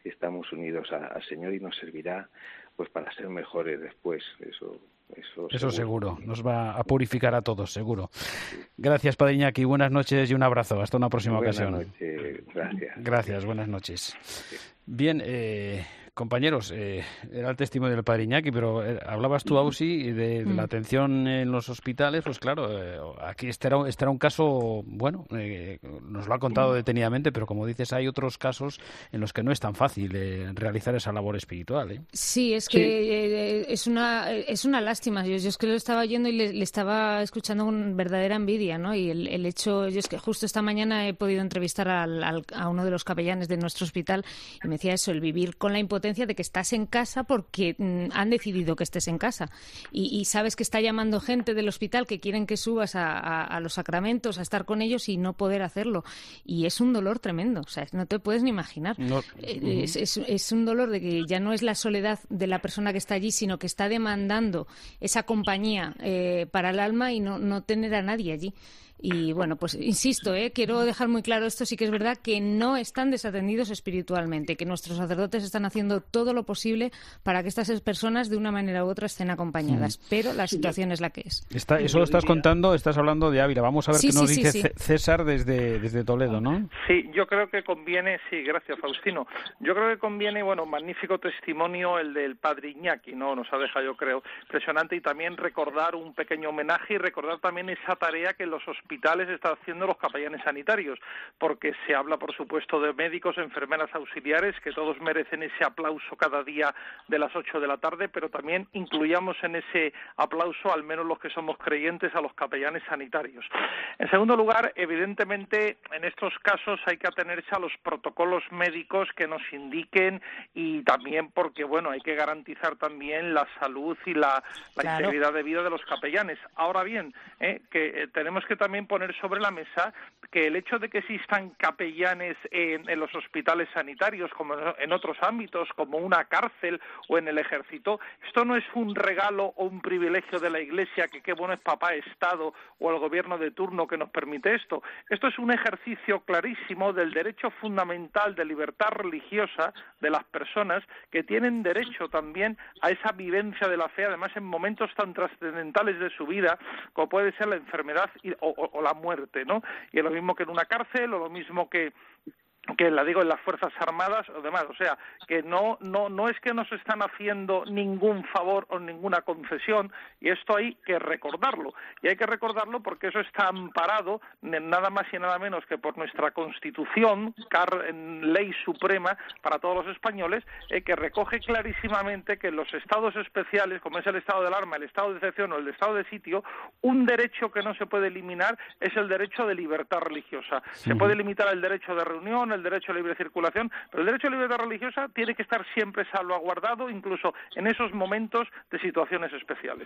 estamos unidos a, al Señor y nos servirá pues para ser mejores después. Eso Eso, Eso seguro. seguro, nos va a purificar a todos, seguro. Gracias, Padre Iñaki, buenas noches y un abrazo. Hasta una próxima buenas ocasión. Noches. Gracias. Gracias, buenas noches. Bien, eh, compañeros, eh, era el testimonio del Padre Iñaki, pero eh, hablabas tú, Ausi, de, de la atención en los hospitales. Pues claro, eh, aquí este era, este era un caso, bueno, eh, nos lo ha contado detenidamente, pero como dices, hay otros casos en los que no es tan fácil eh, realizar esa labor espiritual, ¿eh? Sí, es que sí. eh, es una es una lástima. Yo, yo es que lo estaba oyendo y le, le estaba escuchando con verdadera envidia, ¿no? Y el, el hecho, yo es que justo esta mañana he podido entrevistar al, al, a uno de los capellanes de nuestro hospital y me decía eso, el vivir con la impotencia de que estás en casa porque mm, han decidido que estés en casa y, y sabes que está llamando gente del hospital que quieren que subas a, a, a los sacramentos, a estar con ellos y no poder hacerlo. Y es un dolor tremendo, o sea, no te puedes ni imaginar. No. Eh, uh-huh. es, es, es un dolor de que ya no es la soledad de la persona que está allí, sino que está demandando esa compañía eh, para el alma y no, no tener a nadie allí. Y bueno, pues insisto, ¿eh? quiero dejar muy claro esto, sí que es verdad que no están desatendidos espiritualmente, que nuestros sacerdotes están haciendo todo lo posible para que estas personas de una manera u otra estén acompañadas, sí. pero la situación es la que es. Está, eso lo estás contando, estás hablando de Ávila. Vamos a ver sí, qué nos sí, dice sí, sí. César desde, desde Toledo, ¿no? Sí, yo creo que conviene, sí, gracias Faustino, yo creo que conviene, bueno, magnífico testimonio el del Padre Iñaki, ¿no? Nos ha dejado, yo creo, impresionante, y también recordar un pequeño homenaje y recordar también esa tarea que los hospitales están haciendo los capellanes sanitarios, porque se habla, por supuesto, de médicos, enfermeras auxiliares, que todos merecen ese aplauso cada día de las ocho de la tarde, pero también incluyamos en ese aplauso, al menos los que somos creyentes, a los capellanes sanitarios. En segundo lugar, evidentemente, en estos casos hay que atenerse a los protocolos médicos que nos indiquen y también porque, bueno, hay que garantizar también la salud y la, la claro. integridad de vida de los capellanes. Ahora bien, eh, que eh, tenemos que también poner sobre la mesa que el hecho de que existan capellanes en, en los hospitales sanitarios, como en otros ámbitos, como una cárcel o en el ejército, esto no es un regalo o un privilegio de la Iglesia, que qué bueno es papá Estado o el gobierno de turno que nos permite esto. Esto es un ejercicio clarísimo del derecho fundamental de libertad religiosa de las personas, que tienen derecho también a esa vivencia de la fe, además en momentos tan trascendentales de su vida como puede ser la enfermedad y, o, o la muerte, ¿no? Y es lo mismo que en una cárcel o lo mismo que que la digo en las Fuerzas Armadas o demás, o sea, que no no no es que nos están haciendo ningún favor o ninguna concesión, y esto hay que recordarlo, y hay que recordarlo porque eso está amparado nada más y nada menos que por nuestra Constitución, car, ley suprema para todos los españoles, eh, que recoge clarísimamente que en los estados especiales, como es el estado de alarma, el estado de excepción o el estado de sitio, un derecho que no se puede eliminar es el derecho de libertad religiosa. Se puede limitar el derecho de reunión, el derecho a libre circulación, pero el derecho a libertad religiosa tiene que estar siempre salvaguardado, incluso en esos momentos de situaciones especiales.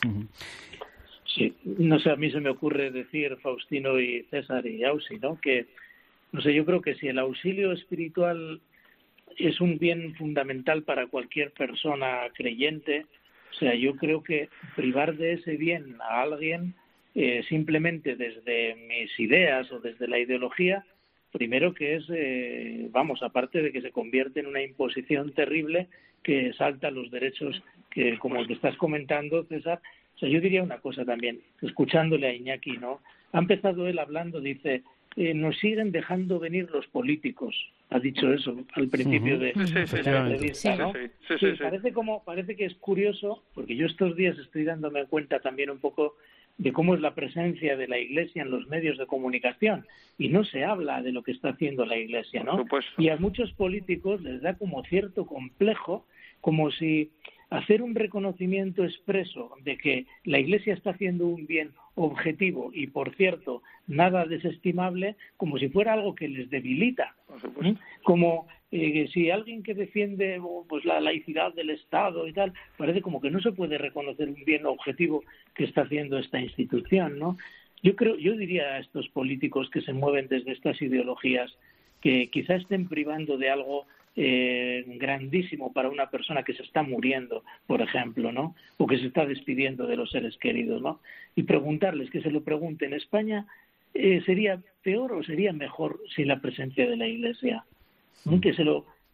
Sí, no sé, a mí se me ocurre decir, Faustino y César y Ausi, ¿no? Que, no sé, yo creo que si el auxilio espiritual es un bien fundamental para cualquier persona creyente, o sea, yo creo que privar de ese bien a alguien eh, simplemente desde mis ideas o desde la ideología, primero que es, eh, vamos, aparte de que se convierte en una imposición terrible que salta los derechos que, como el que estás comentando, César. O sea, yo diría una cosa también, escuchándole a Iñaki, ¿no? Ha empezado él hablando, dice, eh, nos siguen dejando venir los políticos. Ha dicho eso al principio uh-huh. de, sí, sí, de la entrevista, ¿no? Sí, sí, sí, sí, parece como, parece que es curioso, porque yo estos días estoy dándome cuenta también un poco de cómo es la presencia de la Iglesia en los medios de comunicación, y no se habla de lo que está haciendo la Iglesia, ¿no? Y a muchos políticos les da como cierto complejo, como si hacer un reconocimiento expreso de que la Iglesia está haciendo un bien objetivo y, por cierto, nada desestimable, como si fuera algo que les debilita, ¿eh? Como eh, si alguien que defiende pues la laicidad del Estado y tal, parece como que no se puede reconocer un bien objetivo que está haciendo esta institución, ¿no? Yo creo, yo diría a estos políticos que se mueven desde estas ideologías que quizá estén privando de algo eh, grandísimo para una persona que se está muriendo, por ejemplo, ¿no? O que se está despidiendo de los seres queridos, ¿no? Y preguntarles, que se lo pregunten, ¿en España eh, sería peor o sería mejor sin la presencia de la Iglesia? ¿No? Que se lo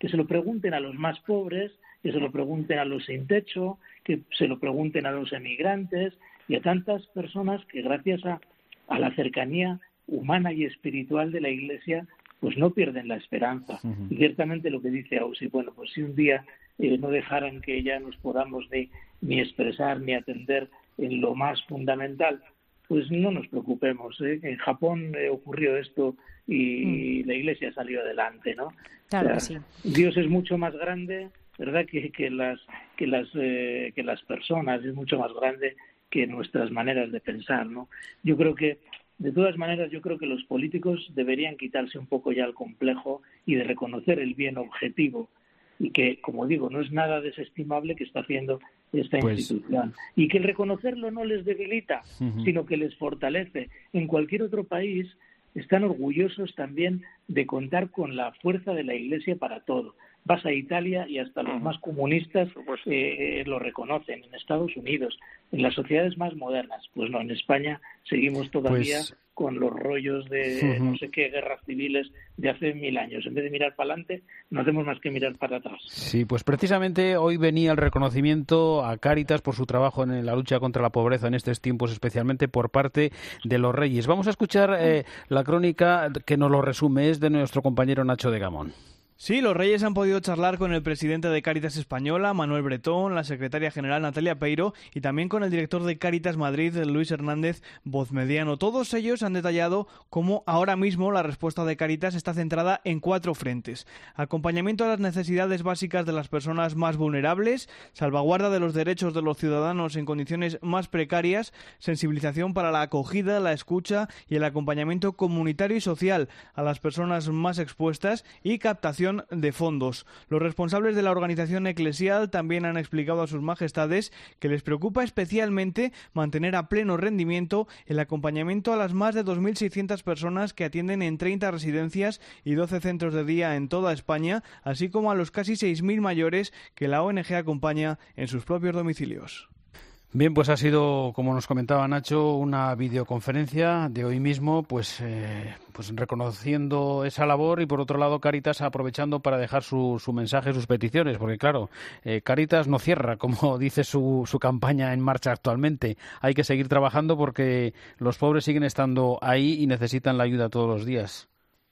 que se lo pregunten a los más pobres, que se lo pregunten a los sin techo, que se lo pregunten a los emigrantes y a tantas personas que gracias a, a la cercanía humana y espiritual de la Iglesia pues no pierden la esperanza. Uh-huh. Y ciertamente lo que dice Ausi, bueno, pues si un día eh, no dejaran que ya nos podamos ni, ni expresar ni atender en lo más fundamental, pues no nos preocupemos, ¿eh? En Japón eh, ocurrió esto y mm. la Iglesia salió adelante, ¿no? Claro o sea, que sí. Dios es mucho más grande, ¿verdad?, que, que las que las eh, que las personas, es mucho más grande que nuestras maneras de pensar, ¿no? Yo creo que, de todas maneras, yo creo que los políticos deberían quitarse un poco ya el complejo y de reconocer el bien objetivo y que, como digo, no es nada desestimable que está haciendo esta pues... institución. Y que el reconocerlo no les debilita, uh-huh. sino que les fortalece. En cualquier otro país están orgullosos también de contar con la fuerza de la Iglesia para todo. Vas a Italia y hasta los más comunistas eh, lo reconocen, en Estados Unidos, en las sociedades más modernas. Pues no, en España seguimos todavía pues... con los rollos de uh-huh. no sé qué guerras civiles de hace mil años. En vez de mirar para adelante, no hacemos más que mirar para atrás. Sí, pues precisamente hoy venía el reconocimiento a Cáritas por su trabajo en la lucha contra la pobreza en estos tiempos, especialmente por parte de los Reyes. Vamos a escuchar eh, la crónica que nos lo resume, es de nuestro compañero Nacho de Gamón. Sí, los Reyes han podido charlar con el presidente de Cáritas Española, Manuel Bretón, la secretaria general Natalia Peiro y también con el director de Cáritas Madrid, Luis Hernández Bozmediano. Todos ellos han detallado cómo ahora mismo la respuesta de Cáritas está centrada en cuatro frentes: acompañamiento a las necesidades básicas de las personas más vulnerables, salvaguarda de los derechos de los ciudadanos en condiciones más precarias, sensibilización para la acogida, la escucha y el acompañamiento comunitario y social a las personas más expuestas y captación de fondos. Los responsables de la organización eclesial también han explicado a sus majestades que les preocupa especialmente mantener a pleno rendimiento el acompañamiento a las más de dos mil seiscientas personas que atienden en treinta residencias y doce centros de día en toda España, así como a los casi seis mil mayores que la O N G acompaña en sus propios domicilios. Bien, pues ha sido, como nos comentaba Nacho, una videoconferencia de hoy mismo, pues, eh, pues reconociendo esa labor y, por otro lado, Cáritas aprovechando para dejar su, su mensaje, sus peticiones, porque, claro, eh, Cáritas no cierra, como dice su, su campaña en marcha actualmente. Hay que seguir trabajando porque los pobres siguen estando ahí y necesitan la ayuda todos los días.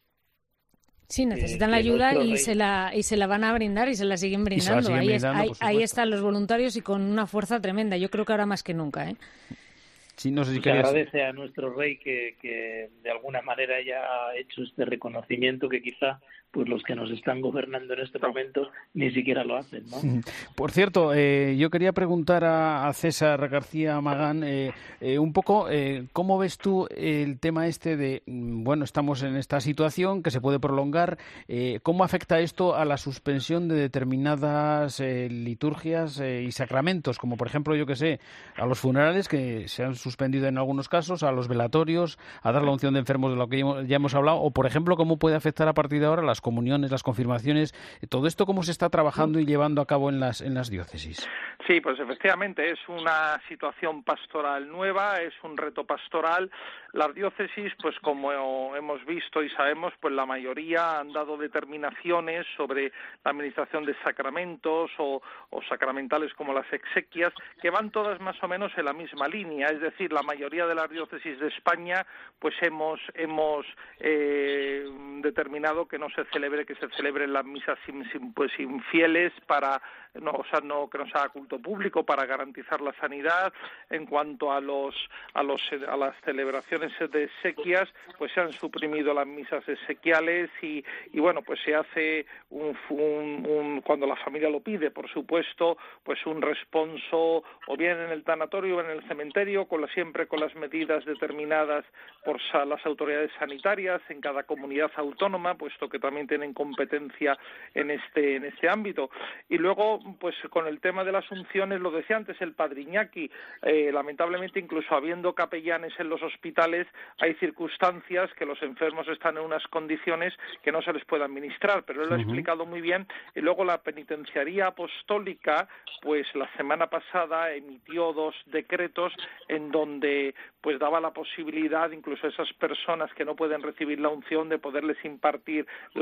Sí, necesitan la ayuda y se la y se la van a brindar y se la siguen brindando. La siguen ahí, brindando es, ahí, ahí están los voluntarios y con una fuerza tremenda. Yo creo que ahora más que nunca, ¿eh? Sí, no sé si pues querías... agradece a nuestro rey que, que de alguna manera ya ha hecho este reconocimiento que quizá pues los que nos están gobernando en este momento ni siquiera lo hacen, ¿no? Por cierto, eh, yo quería preguntar a, a César García Magán eh, eh, un poco eh, cómo ves tú el tema este de, bueno, estamos en esta situación que se puede prolongar, eh, ¿cómo afecta esto a la suspensión de determinadas eh, liturgias eh, y sacramentos, como por ejemplo, yo que sé, a los funerales que se han suspendido en algunos casos, a los velatorios, a dar la unción de enfermos de lo que ya hemos, ya hemos hablado, o por ejemplo, cómo puede afectar a partir de ahora las comuniones, las confirmaciones, todo esto cómo se está trabajando y llevando a cabo en las en las diócesis? Sí, pues efectivamente es una situación pastoral nueva, es un reto pastoral. Las diócesis, pues como hemos visto y sabemos, pues la mayoría han dado determinaciones sobre la administración de sacramentos o, o sacramentales como las exequias, que van todas más o menos en la misma línea. Es decir, la mayoría de las diócesis de España, pues hemos hemos eh, determinado que no se celebre, que se celebren las misas sin, sin, pues infieles para no, o sea, no que no sea culto público, para garantizar la sanidad. En cuanto a los a los a las celebraciones de exequias, pues se han suprimido las misas exequiales y, y bueno, pues se hace un, un, un cuando la familia lo pide, por supuesto, pues un responso o bien en el tanatorio o en el cementerio, con la, siempre con las medidas determinadas por las autoridades sanitarias en cada comunidad autónoma, puesto que también tienen competencia en este en este ámbito. Y luego, pues con el tema de las unciones, lo decía antes el padre Iñaki, eh, lamentablemente incluso habiendo capellanes en los hospitales, hay circunstancias que los enfermos están en unas condiciones que no se les puede administrar, pero él lo ha explicado muy bien. Y luego la penitenciaría apostólica, pues la semana pasada emitió dos decretos en donde pues daba la posibilidad incluso a esas personas que no pueden recibir la unción de poderles impartir la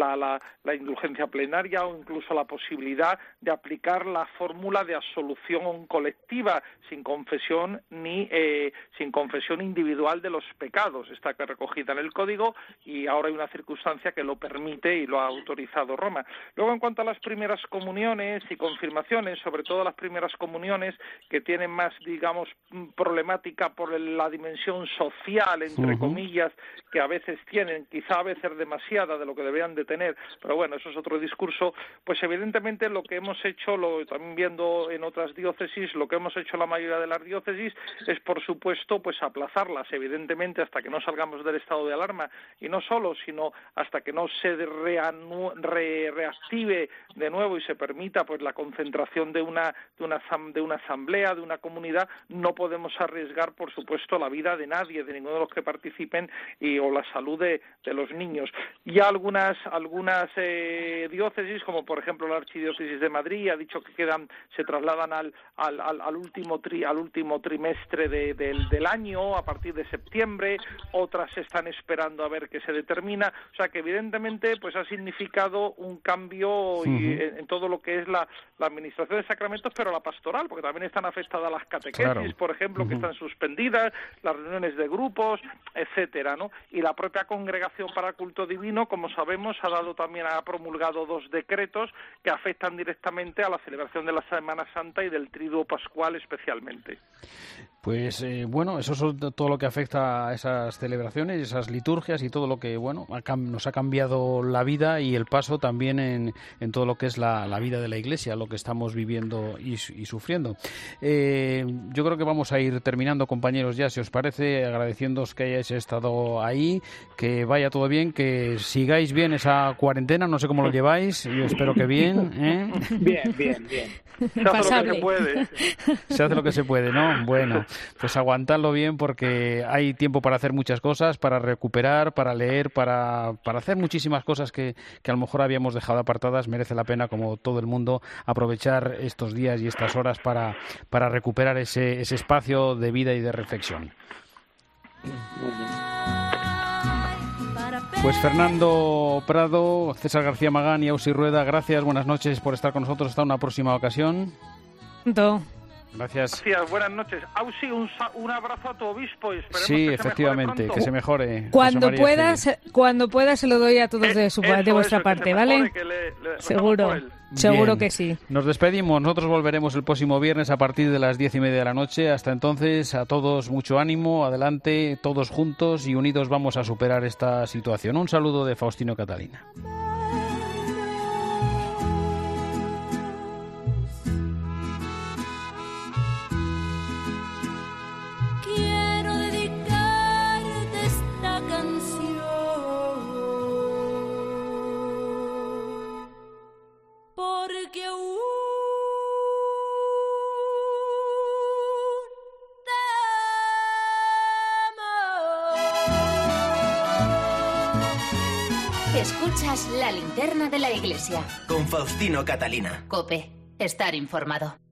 la, la, la indulgencia plenaria o incluso la posibilidad de aplicar la fórmula de absolución colectiva sin confesión ni eh, sin confesión individual de los pecados. Está recogida en el Código y ahora hay una circunstancia que lo permite y lo ha autorizado Roma. Luego, en cuanto a las primeras comuniones y confirmaciones, sobre todo las primeras comuniones que tienen más, digamos, problemática por la dimensión social, entre uh-huh. comillas, que a veces tienen, quizá a veces demasiada de lo que deberían de tener, pero bueno, eso es otro discurso. Pues evidentemente lo que hemos hecho, lo también viendo en otras diócesis, lo que hemos hecho la mayoría de las diócesis es, por supuesto, pues aplazarlas, evidentemente, hasta que no salgamos del estado de alarma, y no solo, sino hasta que no se reanu- re- reactive de nuevo y se permita pues la concentración de una, de una de una asamblea, de una comunidad. No podemos arriesgar, por supuesto, la vida de nadie, de ninguno de los que participen, y o la salud de, de los niños. Ya algunas algunas eh, diócesis, como por ejemplo la Archidiócesis de Madrid, ha dicho que quedan se trasladan al al, al, al último tri, al último trimestre de, del, del año, a partir de septiembre. Otras están esperando a ver qué se determina. O sea que evidentemente pues ha significado un cambio y, uh-huh. en, en todo lo que es la, la administración de sacramentos, pero la pastoral, porque también están afectadas las catequesis, claro. por ejemplo, uh-huh. que están suspendidas, las reuniones de grupos, etcétera, ¿no? Y la propia Congregación para el Culto Divino, como sabemos, ha dado también ha promulgado dos decretos que afectan directamente a la celebración de la Semana Santa y del Triduo Pascual especialmente. Pues eh, bueno, eso es todo lo que afecta a esas celebraciones, esas liturgias y todo lo que bueno nos ha cambiado la vida y el paso también en, en todo lo que es la, la vida de la Iglesia, lo que estamos viviendo y, y sufriendo. Eh, yo creo que vamos a ir terminando, compañeros, ya, si os parece, agradeciéndoos que hayáis estado ahí, que vaya todo bien, que sigáis bien esa cuarentena, no sé cómo lo lleváis, yo espero que bien. ¿eh? Bien, bien, bien. Se hace lo que se puede. Se hace lo que se puede, ¿no? Bueno, pues aguantadlo bien porque hay tiempo para hacer muchas cosas, para recuperar, para leer, para, para hacer muchísimas cosas que, que a lo mejor habíamos dejado apartadas. Merece la pena, como todo el mundo, aprovechar estos días y estas horas para, para recuperar ese, ese espacio de vida y de reflexión. Pues Fernando Prado, César García Magán y Ausi Rueda, gracias, buenas noches por estar con nosotros. Hasta una próxima ocasión. Todo. Gracias. Gracias, buenas noches. Ausi, un, un abrazo a tu obispo y esperemos sí, que efectivamente, se mejore que se mejore. Cuando pueda, se, cuando pueda se lo doy a todos de, su, eso, de vuestra eso, parte, mejore, ¿vale? Le, le, Seguro, seguro Bien. que sí. Nos despedimos, nosotros volveremos el próximo viernes a partir de las diez y media de la noche. Hasta entonces, a todos mucho ánimo, adelante, todos juntos y unidos vamos a superar esta situación. Un saludo de Faustino Catalina. Escuchas la linterna de la Iglesia. Con Faustino Catalina. COPE. Estar informado.